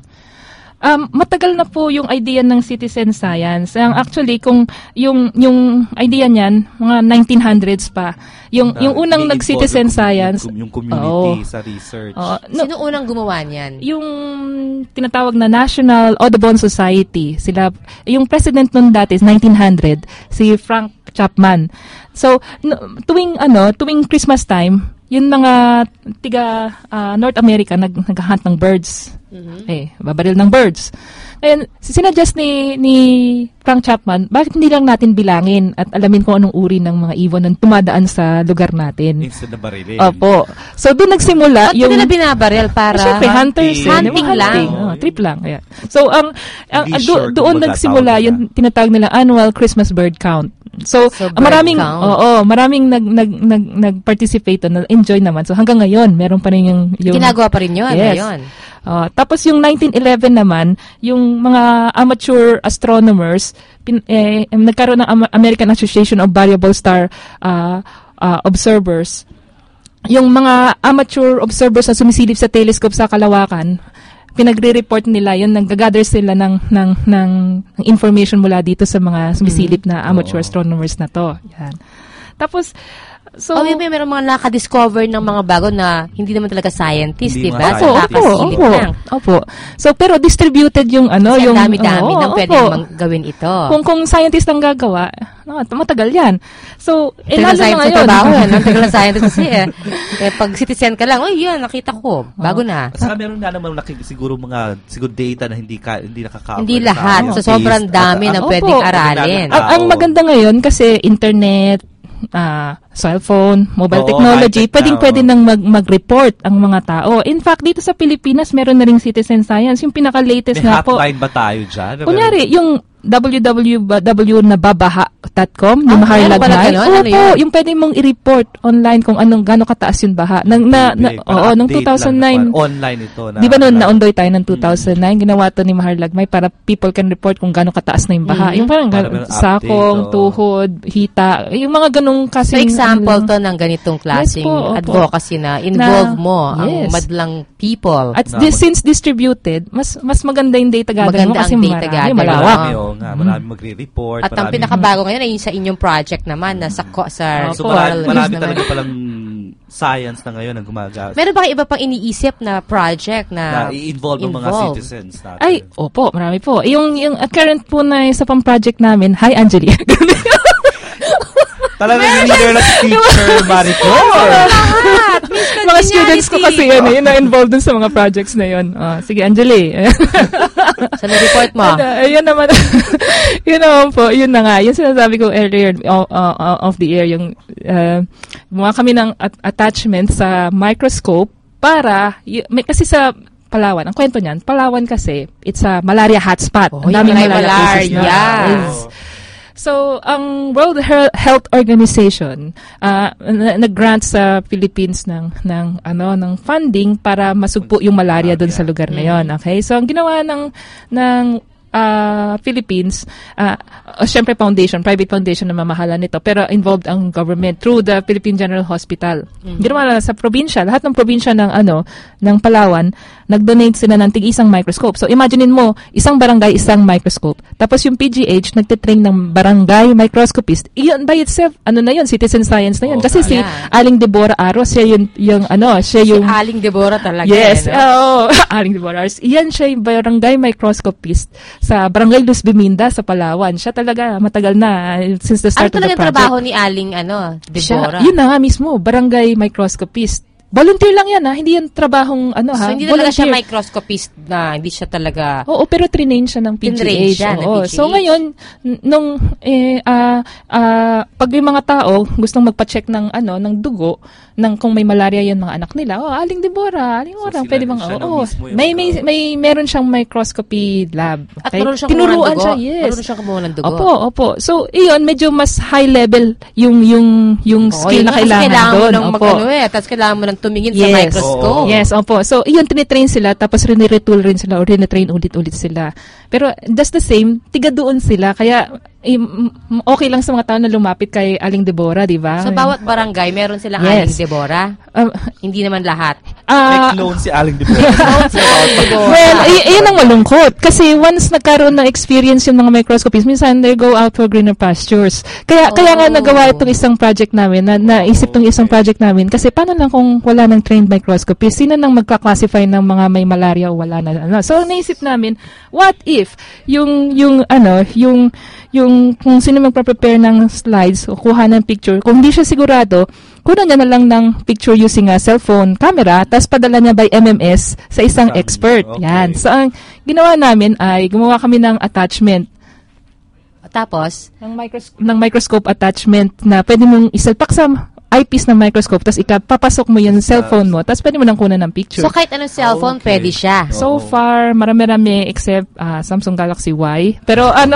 Um, matagal na po yung idea ng citizen science. Ang actually, kung yung yung idea niyan, mga nineteen hundreds pa. Yung
Na
yung unang
ini-involve
nag-citizen
yung-
science.
Yung, yung community
Oo.
sa research.
Oo, no,
Sino unang gumawa niyan?
yung tinatawag na National Audubon Society, sila, yung president nun dati is nineteen hundred, si Frank Chapman. So, no, tuwing ano, tuwing Christmas time, yung mga tiga ah, North America nag naghahunt ng birds. Eh, babaril ng birds. Ngayon, sinuggest ni ni Frank Chapman, bakit hindi lang natin bilangin at alamin kung anong uri ng mga ibon na tumadaan sa lugar natin?
Instead na barilin.
Opo. So, doon nagsimula
Ba't
yung...
nila binabaril para?
Ah, syempre, hunters. eh,
Hunting
di ba?
lang.
Oh, trip lang. Ayan. So, ang, ang
Hindi
do-
sure kung
doon
baga
nagsimula
tawag
yung tinatawag nila annual Christmas bird count. So,
So,
ang
bird
maraming
count.
oo, maraming nag nag nag nag-participate na enjoy naman. So, hanggang ngayon, meron pa rin yung, yung
Ginagawa pa rin yun.
Yes.
Ngayon.
Uh, tapos yung nineteen eleven naman, yung mga amateur astronomers, pin, eh, nagkaroon ng Am- American Association of Variable Star uh, uh, Observers. Yung mga amateur observers na sumisilip sa telescope sa kalawakan, pinagre-report nila yun, nag-gather sila ng, ng, ng, ng information mula dito sa mga sumisilip na amateur
Oo.
astronomers na to. Yan. Tapos, so...
o may meron mga nakadiscover ng mga bago na hindi naman talaga scientist,
Hindi
di
mga
ba?
Opo,
So,
opo,
kakasilip
opo,
lang.
opo. So, pero distributed yung ano,
Kasi
yung...
ang dami-dami
oo,
nang pwede
opo.
mang gawin ito.
Kung kung scientist ang gagawa, no, matagal yan. So, eh,
Tagal
lalo
na
na
scientist sa
ngayon.
trabaho yan. Ang tagal na scientist kasi eh. Eh, pag citizen ka lang, oh, yun, nakita ko. Bago na.
At saka meron na naman nakik- siguro mga siguro data na hindi ka hindi nakaka
Hindi lahat. So, sobrang dami na
Opo.
pwedeng aralin.
Ang, ang
Oo.
maganda ngayon kasi internet, ah, cellphone, mobile
Oo,
technology,
high-tech
pwedeng
na,
pwede
oo.
nang mag, mag-report ang mga tao. In fact, dito sa Pilipinas, meron na ring citizen science. Yung pinaka-latest
May
nga po.
hotline ba tayo dyan?
Kunyari, yung w w w na babaha dot com,
Ah,
yung
meron pala
Maharlagmay.
ganun?
Oo
Ano
po,
yun?
yung pwede mong i-report online kung anong gaano kataas yung baha. Nang, na, na,
Big,
oo,
parang
nung
update
two thousand
lang na
nine,
parang online ito. Na,
di ba noon
na-
naundoy tayo ng two thousand nine, ginawa to ni Maharlagmay para people can report kung gaano kataas na yung baha.
Mhm.
Yung parang
Para
gan-
meron
sakong,
update, oo.
tuhod, hita, yung mga ganong
So,
kasing...
example
ano,
to ng ganitong klaseng
Yes po, opo.
advocacy na involve
Na-
mo ang
yes.
madlang people.
At
Na
this,
mag-
since distributed, mas mas maganda yung data gathering mo
Maganda
kasi
ang data
marami,
gathering.
malawak.
Marami, oo nga. Marami magre-report.
At ang
marami-
pinakabago ngayon ay yung sa inyong project naman na sa, ko- sa
So,
Opo.
marami,
coral
marami
reefs naman.
talaga palang science na ngayon ang gumagamit.
Meron ba kayo iba pang iniisip na project
Na
na,
i-involve ng mga
involve?
citizens natin.
Ay, opo, marami po. Yung, yung uh, current po na isa pang project namin, hi Angeli.
Talagang leader na teacher, Maricor.
Lahat! Miss
mga students ko kasi
Congeniality.
yun, eh, yun na involved dun sa mga projects na yun. Ah, sige, Angeli.
Sa report mo.
Ano, ayun naman, yun naman po, yun na nga, yung sinasabi ko earlier uh, uh, of the air, yung uh, gumawa kami ng at- attachment sa microscope para, y- may, kasi sa Palawan, ang kwento niyan, Palawan kasi, it's a malaria hotspot.
Oh,
Ang daming
yung
malaria cases
malaria.
na. Yes. So, ang World He- Health Organization uh, na- nag-grant sa Philippines ng ng ano ng funding para masugpo yung malaria doon sa lugar na yon. Okay? So, ang ginawa ng ng uh, Philippines, uh, uh, syempre foundation, private foundation na mamahalan nito, pero involved ang government through the Philippine General Hospital. Ginawa na sa probinsya, lahat ng probinsya ng ano ng Palawan, nag-donate sila ng tig-isang microscope. So, imaginein mo, isang barangay, isang microscope. Tapos yung P G H, nagtitrain ng barangay microscopist. Iyon by itself, ano na yun, citizen science na yun.
Oo,
Kasi si
yeah.
Aling Deborah Aros, siya yung, yung ano, siya
Si
yung...
Aling Deborah talaga.
Yes,
eh, no?
oo. Aling Deborah Aros. Iyan siya yung barangay microscopist sa Barangay Luz Biminda sa Palawan. Siya talaga matagal na uh, since the
Ano
start of the
talaga
project.
trabaho ni Aling ano,
Siya,
Deborah?
yun na nga mismo, barangay microscopist. Volunteer lang yan ha, hindi yan trabahong ano ha.
So, hindi talaga siya
volunteer.
microscopist na, hindi siya talaga...
Oo, pero trinain siya ng P G H.
Tinrain siya ng
Oo.
P G H.
So ngayon, n- nung eh, ah, ah, pag may mga tao gustong magpa-check ng ano, ng dugo, ng kung may malaria yan mga anak nila, oh, Aling Deborah, Aling
So,
Orang,
sila
pwede
din
bang,
siya na
oo.
mismo yung
May, may,
mga-
may, meron siyang microscopy lab.
At
Okay?
marunong siyang kumuha ng
Tinuruan
dugo.
siya, yes.
Marunong siyang kumuha ng dugo.
Opo, opo. So, iyon, medyo mas high level yung, yung, yung
Oo,
skill
yun
na
nga, kasi
kailangan,
kailangan
doon.
mo nang
Opo.
mag-ano eh, tapos kailangan mo nang tumingin sa
Yes.
microscope.
Yes, opo. So, iyon, tinitrain sila, tapos riniretool rin sila, o rinitrain ulit-ulit sila. Pero, just the same, tiga doon sila. Kaya, eh, m- okay lang sa mga tao na lumapit kay Aling Deborah, di ba?
So, bawat barangay, meron silang
Yes.
Aling Deborah?
Um,
Hindi naman lahat.
ah,
May clone si Aling Deborah.
well, y- yun ang malungkot. Kasi once nagkaroon ng experience yung mga microscopists, minsan they go out for greener pastures. Kaya kaya nga
Oh.
nagawa itong isang project namin, na naisip itong isang project namin. Kasi paano lang kung wala ng trained microscopist? Sino nang magka-classify ng mga may malaria o wala na? Ano? So naisip namin, what if yung yung ano, yung yung kung sino magpa-prepare ng slides o kuha ng picture, kung hindi siya sigurado, kunan niya na lang ng picture using a cellphone camera, tapos padala niya by M M S sa isang
Isang-
expert.
okay.
Yan. So, ang ginawa namin ay gumawa kami ng attachment,
Tapos,
ng, micros- ng microscope attachment na pwede mong isalpak sa eyepiece ng microscope, tapos ikapapasok mo yung cellphone mo, tapos pwede mo nang kunan ng picture.
so kahit anong cellphone,
Okay.
pwede siya.
So
Oo.
far, marami-rami except ah, Samsung Galaxy Y. Pero ano,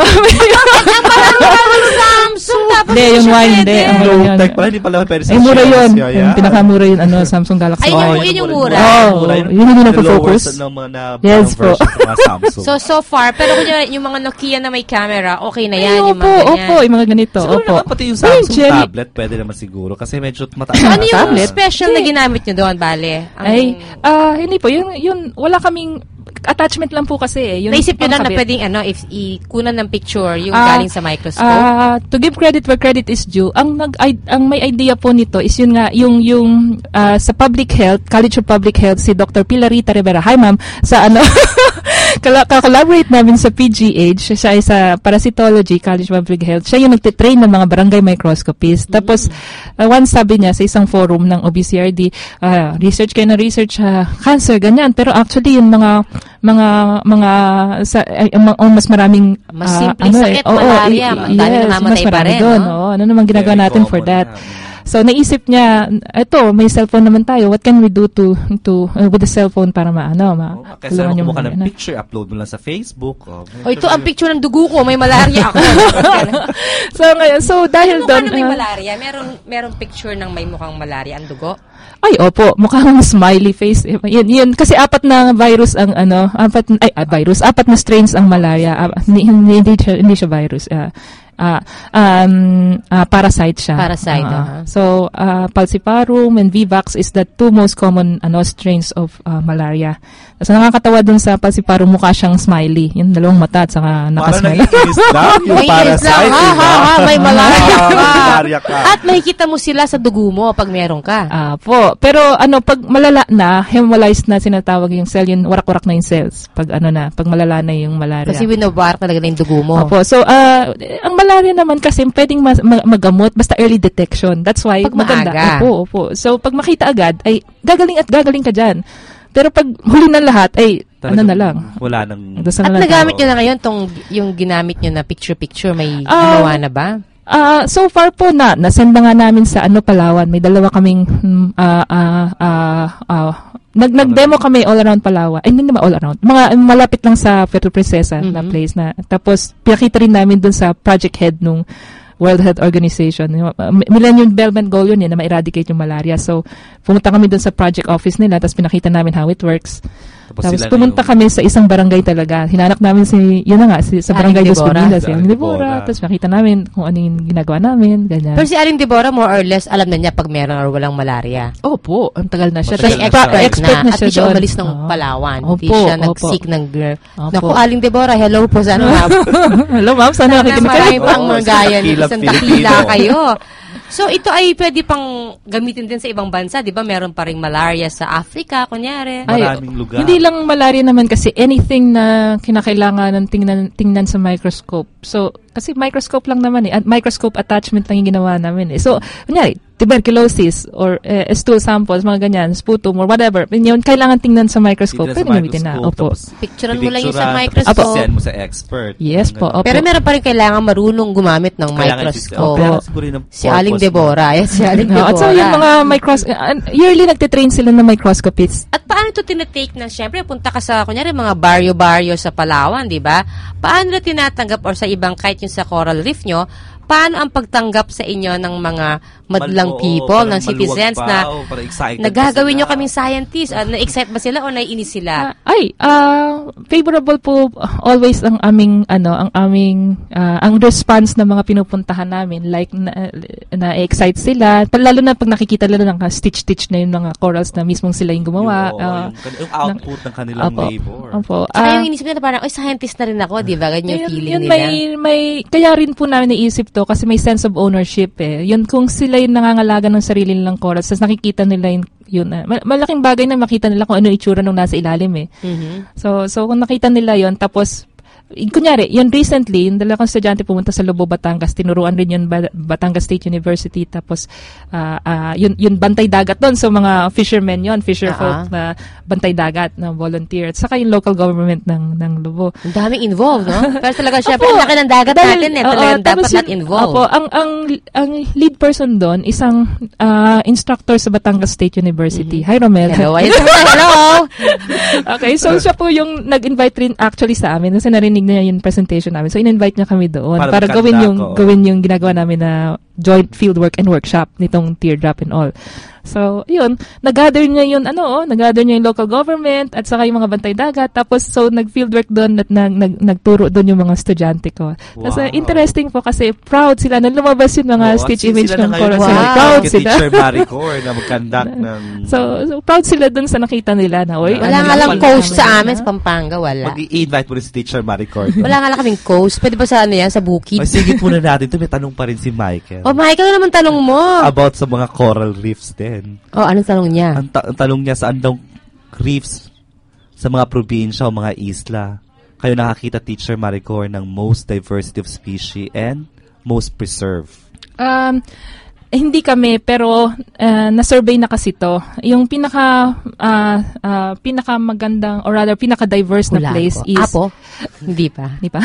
Samsung, tapos
hindi, yung Y, hindi. Ang mura yun.
Low-tech pala, hindi pala pwede sa
Ay, mura
shares.
yun.
Yeah,
Yung
yeah.
pinakamura yun, ano, Samsung Galaxy
Ay,
Y.
yun, yun yung mura.
Oo,
Mura.
yun yung
The
nagpo-focus.
lowest ng mga na,
Yes
ng
po.
version sa mga Samsung.
So, so far, pero kunya, yung mga Nokia na may camera, okay na yan,
Ay,
yung
opo,
mga ganyan.
opo, yung mga ganito.
Siguro
Opo.
naman pati yung
Ay,
Samsung
Jelly.
tablet, pwede naman siguro. Kasi medyo mataas.
So, ano yung
tablet?
special na ginamit nyo doon, Bale? Ang,
Ay, ah, hindi po, yun, yun, wala kaming, attachment lang po kasi eh. Yun,
naisip nyo lang na
pangkabit.
pwedeng, ano, if ikunan ng picture, yung
Ah,
galing sa microscope?
Ah, to give credit where credit is due, ang nag ay, ang may idea po nito is yun nga yung yung ah, sa public health, College of Public Health, si Doctor Pilarita Rivera. Hi ma'am, sa ano kala- ka-collaborate namin sa P G H, siya ay sa Parasitology, College of Public Health. Siya yung nagtitrain ng mga barangay microscopists. Tapos uh, once sabi niya sa isang forum ng O B C R D, ah, research kayo na research ah, cancer ganyan, pero actually yung mga mga mga sa ay, ang, ang mas maraming
Mas
ah,
simpleng sakit,
oo,
malaria,
i-
ang dami
yes,
namamatay
mas
pa
marami
rin,
doon,
no?
oo. Ano naman ginagawa
Very
natin for
common
that?
na.
So naisip niya, eto, may cellphone naman tayo. What can we do to to uh, with the cellphone para maano, ma
Oh, kasi
tulungan yung
kumuha ka
mga
ng
ano.
picture, upload mo lang sa Facebook. Oh,
O, ito ang picture ng dugo ko, may malaria ako.
So ngayon, so dahil
Mukha
doon,
na may
ah,
malaria, meron merong picture ng may mukhang malaria ang dugo.
ay opo, mukhang smiley face. Eh, Yun, yun kasi apat na virus ang ano, apat ay ah, virus, apat na strains ang malaria. Ah, hindi, hindi, hindi siya, hindi siya virus. Ah, ah, um, ah, parasite siya.
Parasite,
Ah,
aha.
So, uh, Falciparum and Vivax is the two most common ano strains of ah, malaria. So, nakakatawa dun sa Falciparum, mukha siyang smiley. Yung dalawang mata at saka
Parang
nakasmile.
nag-iis lang yung
May is
parasite.
lang, ha,
diba?
ha, ha, may malaria
Ah,
ka.
may malaria ka.
At makikita mo sila sa dugo mo pag meron ka.
Ah, po. Pero ano, pag malala na, hemolyzed na sinatawag yung cell, yun, warak-warak na yung cells. Pag ano na, pag malala na yung malaria.
Kasi winabar talaga na yung dugo mo.
Opo. So, ah, ang malaria naman kasi pwedeng mas, ma- magamot basta early detection. That's why
Pag
maganda.
maaga.
Opo, opo. So, pag makita agad, ay gagaling at gagaling ka dyan. Pero pag huli ng lahat, ay ano
Talagang
na lang.
Wala nang...
Dasal
At
na lang
nagamit
tayo.
nyo na ngayon tong yung ginamit nyo na picture-picture, may
Ah,
ginawa na ba?
Ah, so far po na, nasend na nga namin sa ano Palawan. May dalawa kaming hmm, ah ah ah ah, nag nag-demo kami all around Palawan. Ay, hindi naman all around. Mga malapit lang sa Puerto Princesa na
Mhm.
place na. Tapos pinakita rin namin dun sa project head nung World Health Organization. Yung, uh, Millennium Development Goal yun, yun na ma-eradicate yung malaria. So, pumunta kami dun sa project office nila, tapos pinakita namin how it works.
Tapos,
Tapos
sila na
pumunta
yung-
kami sa isang barangay talaga. Hinanap namin si, yun na nga, si, sa
Aling
barangay Dos
Deborah.
Comidas, si
Si
Aling
Aling
Deborah.
Deborah.
Tapos nakita namin kung ano yung ginagawa namin, ganyan.
Pero si Aling Deborah, more or less, alam na niya pag meron or walang malaria.
Opo, ang tagal na siya.
Matagal
Tas
na
pa-
siya.
expert na
At
siya
di siya
doon.
umalis ng
Oo.
Palawan. Hindi
Opo,
siya
opo.
nag-seek ng girl.
Opo.
Naku, Aling Deborah, hello po. Sana,
Hello, ma'am. Sana
sana
nakikinig
marami
kayo.
pang
Oo,
mga
isang
gaya
dakilang
isang
Pilipino.
dakila kayo. So, ito ay pwede pang gamitin din sa ibang bansa. Di ba? Meron pa ring malaria sa Africa, kunyari.
Maraming lugar.
Hindi lang malaria naman kasi anything na kinakailangan ng tingnan, tingnan sa microscope. So, kasi microscope lang naman eh. At microscope attachment lang yung ginawa namin eh. So, kunyari, tuberculosis or uh, stool samples, mga ganyan, sputum or whatever. Yun, kailangan tingnan sa microscope. Pwede gamitin na. Opo.
Picturean mo lang yun sa
Pipicturean,
microscope.
tapos send mo sa expert.
Yes po, opo.
Pero meron pa rin kailangan marunong gumamit ng
Kailangan
microscope.
Kailangan siguro yun ang
Si Aling
purpose mo.
Deborah. Yes, si Aling
No,
Deborah.
at so yung mga micros uh, yearly nagtitrain sila ng microscopists.
At paano ito tinatake na, syempre, punta ka sa, kunyari, mga baryo-baryo sa Palawan, di ba? Paano na tinatanggap or sa ibang, kahit yung sa coral reef nyo, paano ang pagtanggap sa inyo ng mga madlang
Mal-
people,
oo,
ng
parang
citizens
maluwag
na
pa, oo, parang excited
nagagawin
pa
nyo
sila.
kaming scientist? Uh, na-excite ba sila o naiinis sila?
Ah, ay, uh, favorable po always ang aming ano, ang aming ah, ang response ng mga pinupuntahan namin, like na, na excite sila, lalo na pag nakikita nila ng stitch stitch na yung mga corals na mismong sila yung gumawa.
Yung, oo,
ah,
yung, yung output ng kanilang
opo,
labor.
Opo.
Saka
Ah,
yung inisip nila parang, ay, scientist na rin ako, di ba? Ganyan yung
Yun-
feeling
yun
nila.
may, may, kaya rin po namin naisip to kasi may sense of ownership eh. Yun kung sila yung nangangalaga ng sarili nilang corals, tapos nakikita nila yun, yun ah, mal- malaking bagay na makita nila kung ano yung itsura nung nasa ilalim eh.
Mhm.
So, so kung nakita nila yon tapos, y- kunyari, yun recently, yung dalawa kong estudyante pumunta sa Lobo, Batangas, tinuruan rin yun Ba- Batangas State University, tapos, ah ah, yun, yun bantay dagat doon, so mga fishermen yon fisher
Ah.
folk na bantay dagat, na volunteer, at saka yung local government ng, ng Lobo.
Ang daming involved, no? Pero talaga, syempre, ang laki ng dagat natin eh.
oo,
Talagang dapat
tapos
not
yun-
involved.
Opo, ang, ang, ang lead person doon, isang ah, instructor sa Batangas State University. Hi, Romel.
Hello, ayun. Hello!
Okay, so siya po yung nag-invite rin actually sa amin kasi narinig niya yung presentation namin. So in-invite niya kami doon
Para
para,
magkanda
gawin yung
ako.
gawin yung ginagawa namin na joint fieldwork and workshop nitong Teardrop and all. So, yun, nag-gather niya yun, ano, oh, nag-gather niya yung local government at saka yung mga bantay dagat. Tapos, so, nag-fieldwork doon at nag, nag, nagturo doon yung mga estudyante ko. Tapos, uh,
Wow.
interesting po kasi proud sila na lumabas yung mga
Oo,
stitch
at
image
sila
ng
na
coral.
ngayon
So,
Wow.
nag-
proud
kay
sila.
Teacher Maricor na mag-conduct ng...
So, so, proud sila doon sa nakita nila na, oy,
Wala
ano
nga
yung
lang
pala
coach
namin,
sa
ha?
amin sa Pampanga, wala.
Mag-i-invite mo rin si Teacher Maricor.
Wala nga lang kaming coach. Pwede ba sa ano yan, sa bukid?
Ay, sige muna natin. Ito may tanong pa rin si Michael.
Oh, Michael, ano naman tanong mo?
About sa mga coral reefs din.
Oh, anong tanong niya?
Ang, ta- ang tanong niya, saan daw reefs sa mga probinsya o mga isla kayo nakakita, Teacher Maricor, ng most diversity of species and most preserved?
Um, eh, hindi kami, pero uh, na-survey na kasi to. Yung pinaka uh, uh, pinaka magandang or rather pinaka diverse na
Hulaan
place
ko.
is
Apo? Hindi pa.
Hindi pa.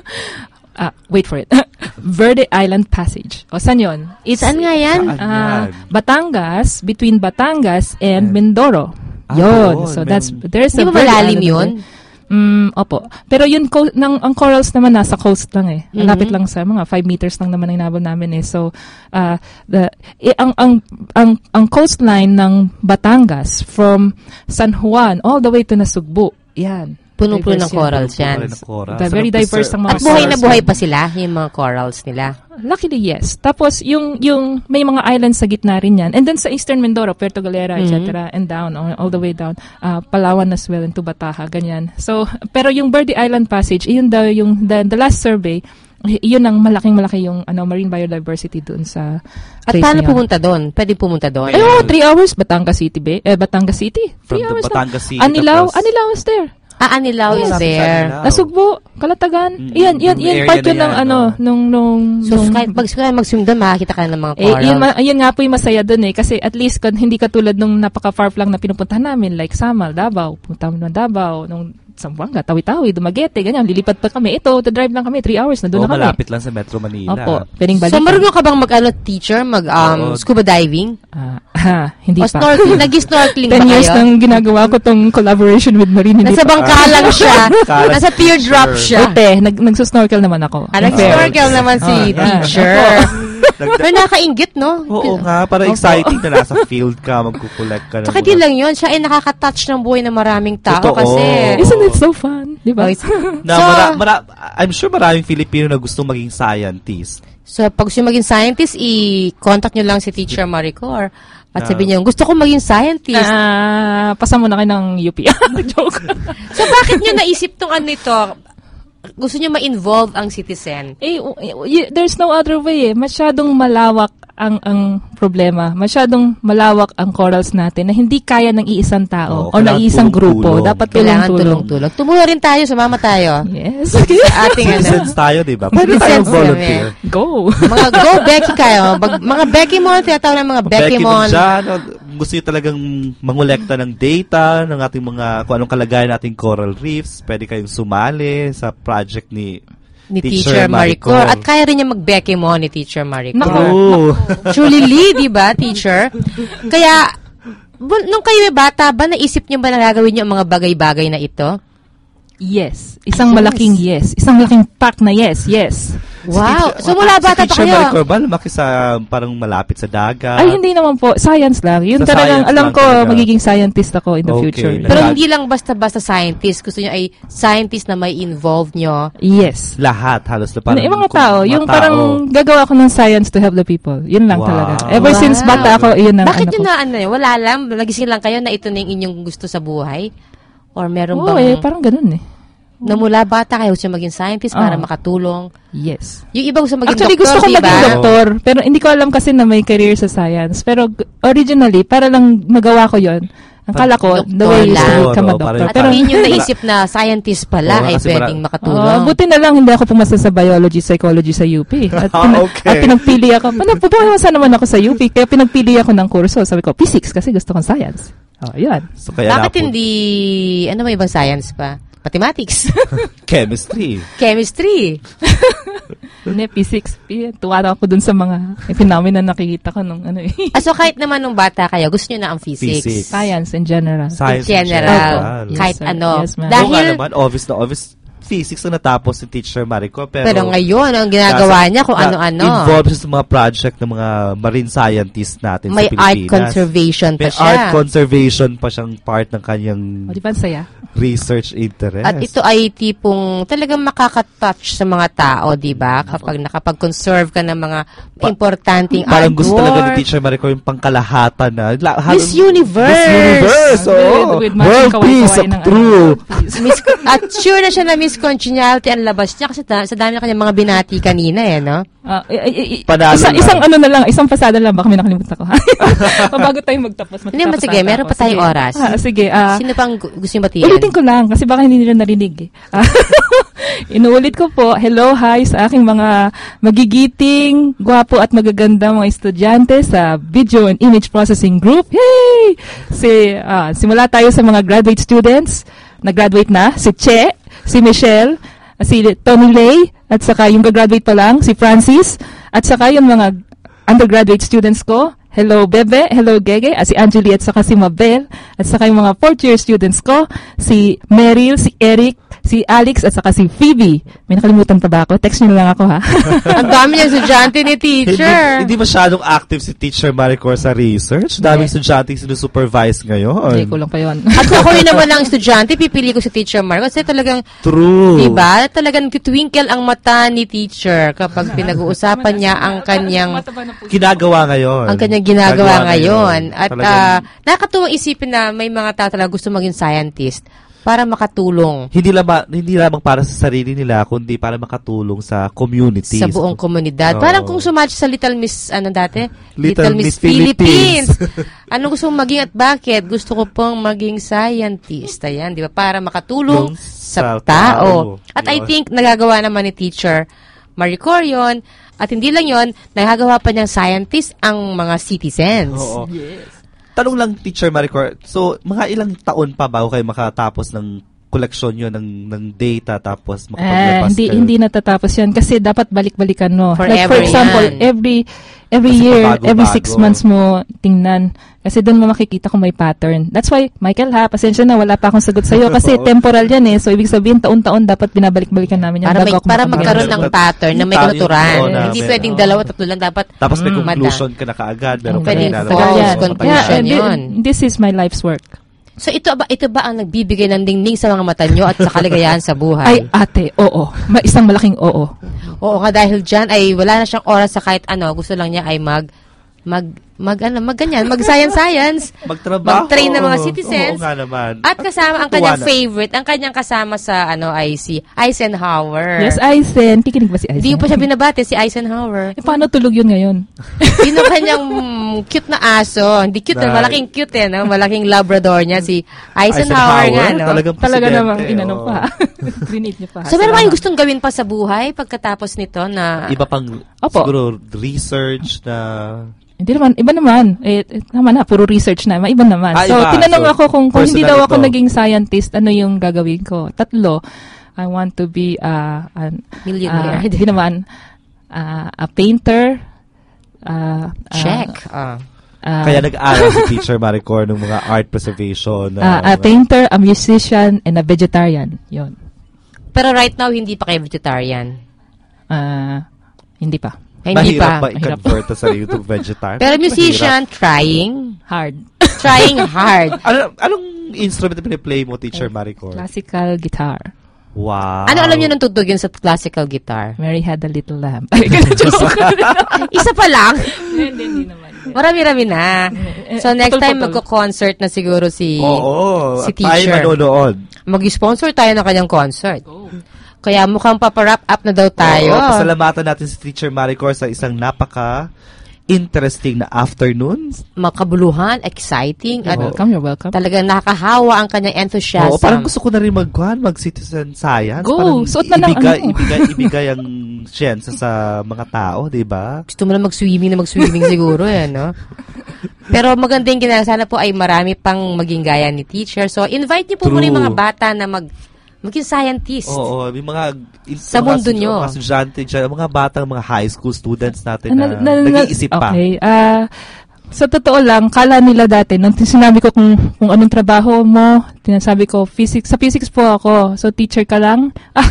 Ah, wait for it. Verde Island Passage. O, saan yun? It's,
Saan nga yan?
Saan
ah,
yan?
Batangas, between Batangas and
And-
Mindoro.
Ah,
Yun.
doon.
So,
May-
that's, there's
Di
a
ba
Verde
malalim
Island
yun?
there. Mm, opo. Pero yun, co- ng, ang corals naman nasa coast lang eh.
Mhm.
Malapit lang sa mga five meters lang naman ang inabot namin eh. So, uh, the, eh, ang, ang, ang, ang coastline ng Batangas from San Juan all the way to Nasugbu. Yan.
Punong-puno ng
Diverse yan.
corals yan.
Coral na coral.
The
So,
very diverse
preserve-
ang mga
At buhay na
corals.
buhay pa sila, yung mga corals nila.
Luckily, yes. Tapos, yung, yung, may mga islands sa gitna rin yan. And then sa Eastern Mindoro, Puerto Galera, et cetera, and down, all, all the way down, uh, Palawan as well, into Bataha, ganyan. So, pero yung Verde Island Passage, yun daw, yung, the, the last survey, y- yun ang malaking-malaki yung ano, marine biodiversity doon sa
At
place
paano
na yun.
pumunta doon? Pwede pumunta doon?
Ay, oh, three hours, Batangas City, be? Eh, Batangas City?
From
Three
the
hours
Batangas City,
lang. Anilaw,
tapos-
Anilaw is there.
Ah, Anilaw is
Yes.
there.
Anilaw.
Nasugbo, Kalatagan.
Mm,
Yan, yan,
yung
yan,
area
part
na
yun ng
yan,
ano,
no?
nung, nung,
So,
nung-
kahit pag sila mag-swim doon, makakita ka ng mga
Eh,
corals.
yun, ma- yun nga po yung masaya dun eh. Kasi at least, kun, hindi katulad nung napaka-far lang na pinupuntahan namin, like Samal, Davao, pumunta kami ng Davao, nung Zamboanga, Tawi-Tawi, Dumaguete, ganyan, lilipat pa kami. Ito, drive lang kami, three hours, na
Oo,
doon na kami.
malapit lang sa Metro Manila.
Opo, pwedeng
So,
balikan.
marunong ka bang mag-ano, teacher? Mag, um,
Oo.
scuba diving?
Ah, ah, hindi
O
pa.
snorkeling? Nag-snorkeling ba
Ten years
kayo?
nang ginagawa ko tong collaboration with Marine. Hindi
Nasa
pa.
bangka lang siya.
Kala
Nasa
si
teardrop
teacher.
siya.
Ute, nag, nagsusnorkel naman ako.
Ah, nag-snorkel naman si
Ah, yeah.
teacher. Pero nakakaingit, no?
Oo nga, para exciting na nasa field ka, magkukulek ka. ng
Tsaka
mga-
di lang yun, siya ay nakaka-touch ng buhay ng maraming tao
Totoo.
kasi.
Isn't it so fun? Di ba?
Oh, it's-
Na
So,
mara, mara- I'm sure maraming Filipino na gustong maging scientist.
So, pag gusto maging scientist, i-contact nyo lang si Teacher Maricor. At
Ah.
sabihin niyo, gusto ko maging scientist.
Ah, pasa mo na kayo ng U P. Joke.
So, bakit nyo naisip tong ano ito? Gusto nyo ma-involve ang citizen?
Eh, w- y- there's no other way eh. Masyadong malawak ang ang problema. Masyadong malawak ang corals natin na hindi kaya ng iisang tao
Oo,
o ng
kailangan
iisang grupo.
tulong-tulong.
Dapat
Kailangan
tulong-tulong.
tulong-tulong. Tumulong rin tayo, sumama tayo.
Yes.
Sa ating ano.
Citizens tayo, di ba? Pwede tayong
Citizens
volunteer.
Go.
Mga go Becky kayo. Bag- mga Becky Mon, tinatawag ng mga Becky
Becky
Mon.
Mon dyan, o, gusto nyo talagang mangolekta ng data ng ating mga, kung anong kalagayan ng ating coral reefs, pwede kayong sumali sa project ni
Ni Teacher Maricor. At kaya rin niya mag-Becky Mon ni Teacher Maricor.
Oh.
Truly Lee, di ba, teacher? Kaya, bu- nung kayo ay bata ba, naisip niyo ba na gagawin niyo ang mga bagay-bagay na ito?
Yes. Isang malaking yes. Isang malaking pack na yes. Yes.
Wow! So, mula bata pa
Si Teacher
kayo.
Maricor ba, lumaki sa parang malapit sa dagat?
Ay, hindi naman po. Science lang. Yun
Sa
talagang,
science
alam
lang
ko,
talaga.
magiging scientist ako in the
Okay.
future.
Pero
Lahat.
hindi lang basta-basta scientist. Gusto niyo ay scientist na may involved niyo.
Yes.
Lahat, halos na parang...
Yung mga
kung-
tao,
mga
yung
tao.
parang gagawa ko ng science to help the people. Yun lang
Wow.
talaga. Ever
Wow.
since bata ako, yun ang
Bakit
ano
yun
ko.
na ano yun? Wala lang? Nagising lang kayo na ito na yung inyong gusto sa buhay? Or meron
Oo,
bang...
eh, parang ganun eh.
na mula bata kayo gusto maging scientist para
Oo.
makatulong?
Yes.
Yung iba gusto maging
Actually,
doktor,
gusto ko
diba?
maging doktor. Pero hindi ko alam kasi na may career sa science. Pero g- originally, para lang magawa ko yon. Ang kala ko, the
Doktor
way you
lang.
say, become a
Oo,
doctor.
parang-
At
Pero,
hindi nyo naisip na scientist pala
Oo,
ay
kasi
pwedeng
mara-
makatulong.
Ah, buti na lang hindi ako pumasa sa biology, psychology sa U P. At,
Ah,
pina-
okay.
at pinagpili ako. Ano, pupumasa naman ako sa U P. Kaya pinagpili ako ng kurso. Sabi ko, physics kasi gusto kong science. Oh, yan.
So, kaya
Bakit
na po-
hindi, ano may ibang science pa? Mathematics.
Chemistry.
Chemistry.
Hindi, physics. Eh, Tuwa na ako dun sa mga phenomena na nakikita ko nung ano eh.
Ah, so kahit naman nung bata kayo, gusto nyo na ang physics.
Physics.
Science in general.
Science
In general.
Yes,
Kahit
sir.
ano.
Yes, ma'am.
Dahil,
Dahil,
naman, obvious na obvious, physics na natapos si Teacher Maricor. Pero,
pero ngayon, ang ginagawa
nasa-
niya kung
na-
ano-ano.
Involved siya sa mga project ng mga marine scientists natin
May
sa
art
Pilipinas.
conservation pa
May
siya.
art conservation pa siyang part ng kanyang
O, di ba ang saya?
research interest.
At ito ay tipong talagang makaka-touch sa mga tao, di ba? Kapag nakapag-conserve ka ng mga
Pa-
importanteng
Parang
artwork.
gusto talaga ni Teacher Maricor yung pangkalahatan na. La,
Miss Universe!
Miss Universe!
With-
Oh,
with matching
world
kaway-kaway
peace of
ng ano.
true.
Miss, at sure na siya na Miss Congeniality ang labas niya kasi da, sa dami na kanyang mga binati kanina eh, no?
Ah, i- i- i-
Panalo
isa,
na.
isang ano na lang, isang pasada lang, baka may nakalimutan ko. O, bago tayo magtapos.
Hindi,
magtatapos
sige,
ata
meron
ako.
pa tayong
Sige.
oras.
Ah, sige, ah,
Sino pang gu- gusto yung batiin?
ulitin ko lang, kasi baka hindi nila narinig eh. Ah, Inuulit ko po, hello, hi sa aking mga magigiting, gwapo at magaganda mga estudyante sa Video and Image Processing Group. Yay! Si, ah, simula tayo sa mga graduate students, nag-graduate na, si Che, si Michelle, si Tony Lay, at saka yung gagraduate pa lang, si Francis, at saka yung mga undergraduate students ko, hello Bebe, hello Gege, at si Angeli at saka si Mabel, at saka yung mga fourth year students ko, si Meryl, si Eric, si Alex, at saka si Phoebe. May nakalimutan pa ba ako? Text nyo na lang ako ha.
Ang dami niyang estudyante ni
Hindi,
teacher.
hindi masyadong active si Teacher Maricor sa research. Daming estudyante yung sinusupervise ngayon.
Hindi, kulang pa yun.
At kung ako yun naman ang estudyante, pipili ko si Teacher Mark. Kasi talagang,
True.
diba, talagang twinkle ang mata ni teacher kapag pinag-uusapan niya ang kanyang
Ginagawa ngayon.
ang kanyang ginagawa ngayon. At
Talagang-
uh, nakakatuwang isipin na may mga tao talaga gusto maging scientist para makatulong
hindi lamang hindi lamang para sa sarili nila kundi para makatulong sa community.
sa buong komunidad.
Oo.
Parang kung sumali sa Little Miss, ano dati?
Little Miss
Philippines.
Philippines.
Ano gusto mong maging at bakit? Gusto ko pong maging scientist. Ayan, di ba? Para makatulong
Yung
sa,
sa
tao.
tao.
At I
Yun.
think nagagawa naman ni teacher Maricor yun. At hindi lang yun, nagagawa pa niyang scientist ang mga citizens.
Oo. Tanong lang, Teacher Maricor, so mga ilang taon pa bago kayo makatapos ng koleksyon nyo ng, ng data tapos
Eh,
makapaglabas
hindi
kayo?
hindi natatapos yan kasi dapat balik-balikan no. Like
Forever
for example,
yan.
every every
Kasi
year,
pabago-bago.
every six months mo tingnan. Kasi doon mo makikita kung may pattern. That's why, Michael ha, pasensya na, wala pa akong sagot sa'yo kasi temporal yan eh. So, ibig sabihin, taon-taon dapat binabalik-balikan namin yan.
Para, may,
bago ako
para
makapag-
magkaroon ng pattern na may
Tayo-
kanuturan.
oo, na
Hindi
may-
pwedeng
oo.
dalawa, tatlo lang. Dapat
Tapos may
Mm,
conclusion ka na kaagad. Meron ka
Pwedeng
na
false
Tagal yan.
conclusion.
Yeah, and thi-
yun.
this is my life's work.
So ito ba ito ba ang nagbibigay ng dingding sa mga mata nyo at sa kaligayahan sa
Ay,
buhay?
ate, oo. Ma- isang malaking oo.
Oo nga dahil diyan ay wala na siyang oras sa kahit ano, gusto lang niya ay mag mag mag ano, mag ganyan, mag science science,
Magtrabaho.
mag-train ng mga citizens.
Oo nga naman.
At kasama ang
Tuwa
kanyang
na.
favorite, ang kanyang kasama sa ano ay si Eisenhower.
Yes, Eisen. Kikinig ba si Eisen?
Hindi ko pa siya binabati si Eisenhower.
Eh, paano tulog yun ngayon?
Sino kanyang mm, cute na aso? Hindi cute,
Dahil-
na, malaking cute eh, no? Malaking Labrador niya si Eisenhower, nga, no?
Talagang
Talaga
presidente,
namang inano
oo.
pa. Grenade niya pa.
So, meron kayong gustong gawin pa sa buhay pagkatapos nito na
Iba pang
Opo.
siguro research na
Hindi naman, iba naman. Eh, eh, tama na, puro research na. Iba naman.
Ah,
so,
iba.
tinanong
So,
ako kung, kung hindi
personal
daw ako
ito.
naging scientist, ano yung gagawin ko? Tatlo. I want to be uh, an,
millionaire?
ah, hindi naman, ah, a painter. Uh,
check. Ah.
kaya nag-aaral si Teacher Maricor ng mga art preservation. na
a
mga-
painter, a musician, and a vegetarian. Yun.
Pero right now, hindi pa kayo vegetarian.
Ah, hindi pa.
Ay, hindi
Mahirap
pa.
ba i-convert sa sarili to vegetarian?
Pero musician, trying.
Hard.
Trying hard.
Ano, anong instrument na piniplay mo, Teacher Maricor?
Classical guitar.
Wow.
Ano alam niyo nung tugtog yun sa classical guitar?
Mary had a little lamb.
Isa pa lang.
Hindi, hindi naman.
Marami-rami na. So next time
Putol-putol.
magko-concert na siguro si
Oo.
si
at tayo
teacher.
manonood.
Mag-sponsor tayo ng kanyang concert. Kaya mukhang paparap up na daw tayo.
Oo, pasalamatan natin si Teacher Maricor sa isang napaka interesting na afternoon.
Makabuluhan, exciting, at
Welcome, you're welcome.
talagang nakakahawa ang kanyang enthusiasm.
Oo, parang gusto ko na rin magkuhan, mag-citizen science.
Go,
Parang
suot na ng
ibigay,
ano.
ibigay, ibigay ang siyensa sa mga tao, di ba?
Gusto mo na mag-swimming na mag-swimming siguro, eh, no? Pero maganda yung ginagawa. Sana po ay marami pang maging gaya ni teacher. So, invite niyo po
True.
muna yung mga bata na mag maging scientist.
Oo, may mga
Sa
mga
mundo
estu-
nyo.
Mga estudyante dyan, mga batang, mga high school students natin
Na-
na,
na- na-
nag-iisip pa.
Okay. Ah, sa totoo lang, kala nila dati, nung sinabi ko kung, kung anong trabaho mo, tinasabi ko, physics, sa physics po ako. So, teacher ka lang?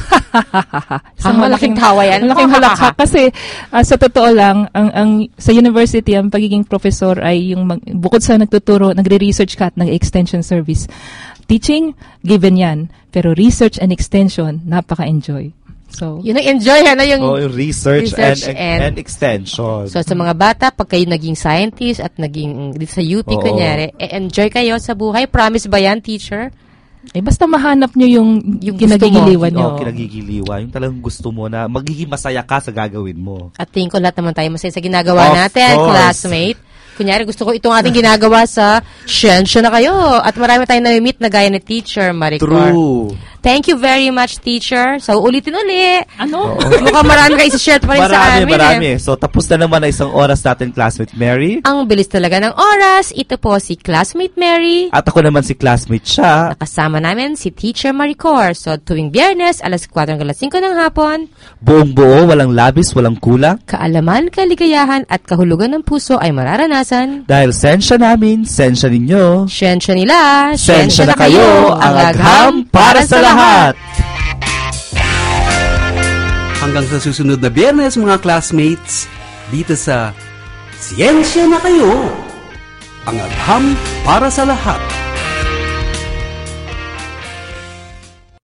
Ang malaking tawa yan.
Malaking halakha. Kasi, ah, sa totoo lang, ang, ang, sa university, ang pagiging professor ay yung, mag, bukod sa nagtuturo, nagre-research ka at nag-extension service. Teaching, given yan. Pero research and extension, napaka-enjoy. So,
Yun ang enjoy, ano yung...
Oo, yung research,
Research
and,
and-
and, extension.
So, sa mga bata, pag kayo naging scientist at naging dito sa U P,
Oo.
kunyari, eh, enjoy kayo sa buhay. Promise ba yan, teacher?
eh, basta mahanap nyo yung,
Yung
kinagigiliwan nyo.
Oo, kinagigiliwa. Yung talagang gusto mo na magiging masaya ka sa gagawin mo.
At tingin ko lahat naman tayo masaya sa ginagawa
Of
natin,
course.
classmate. Kunyari, gusto ko itong ating ginagawa sa siyensya na kayo. At marami tayong na-meet na gaya ni Teacher Maricor.
True.
Thank you very much, teacher. So, ulitin uli.
Ano?
Mukhang marami kayo isa-share pa rin sa
Marami,
amin.
marami.
Eh.
So, tapos na naman na isang oras natin, Classmate Mary.
Ang bilis talaga ng oras. Ito po si Classmate Mary.
At ako naman si Classmate siya.
Nakasama namin si Teacher Maricor. So, tuwing Biyernes, alas kwatro hanggang alas singko ng hapon,
Buong buo, walang labis, walang kulang.
kaalaman, kaligayahan, at kahulugan ng puso ay mararanasan.
Dahil sensya namin, sensya ninyo.
Siyensya nila,
Sensya na kayo, ang agham para sa lahat.
Hanggang sa susunod na Biyernes, mga classmates, dito sa Siyensya na kayo, ang agham para sa lahat.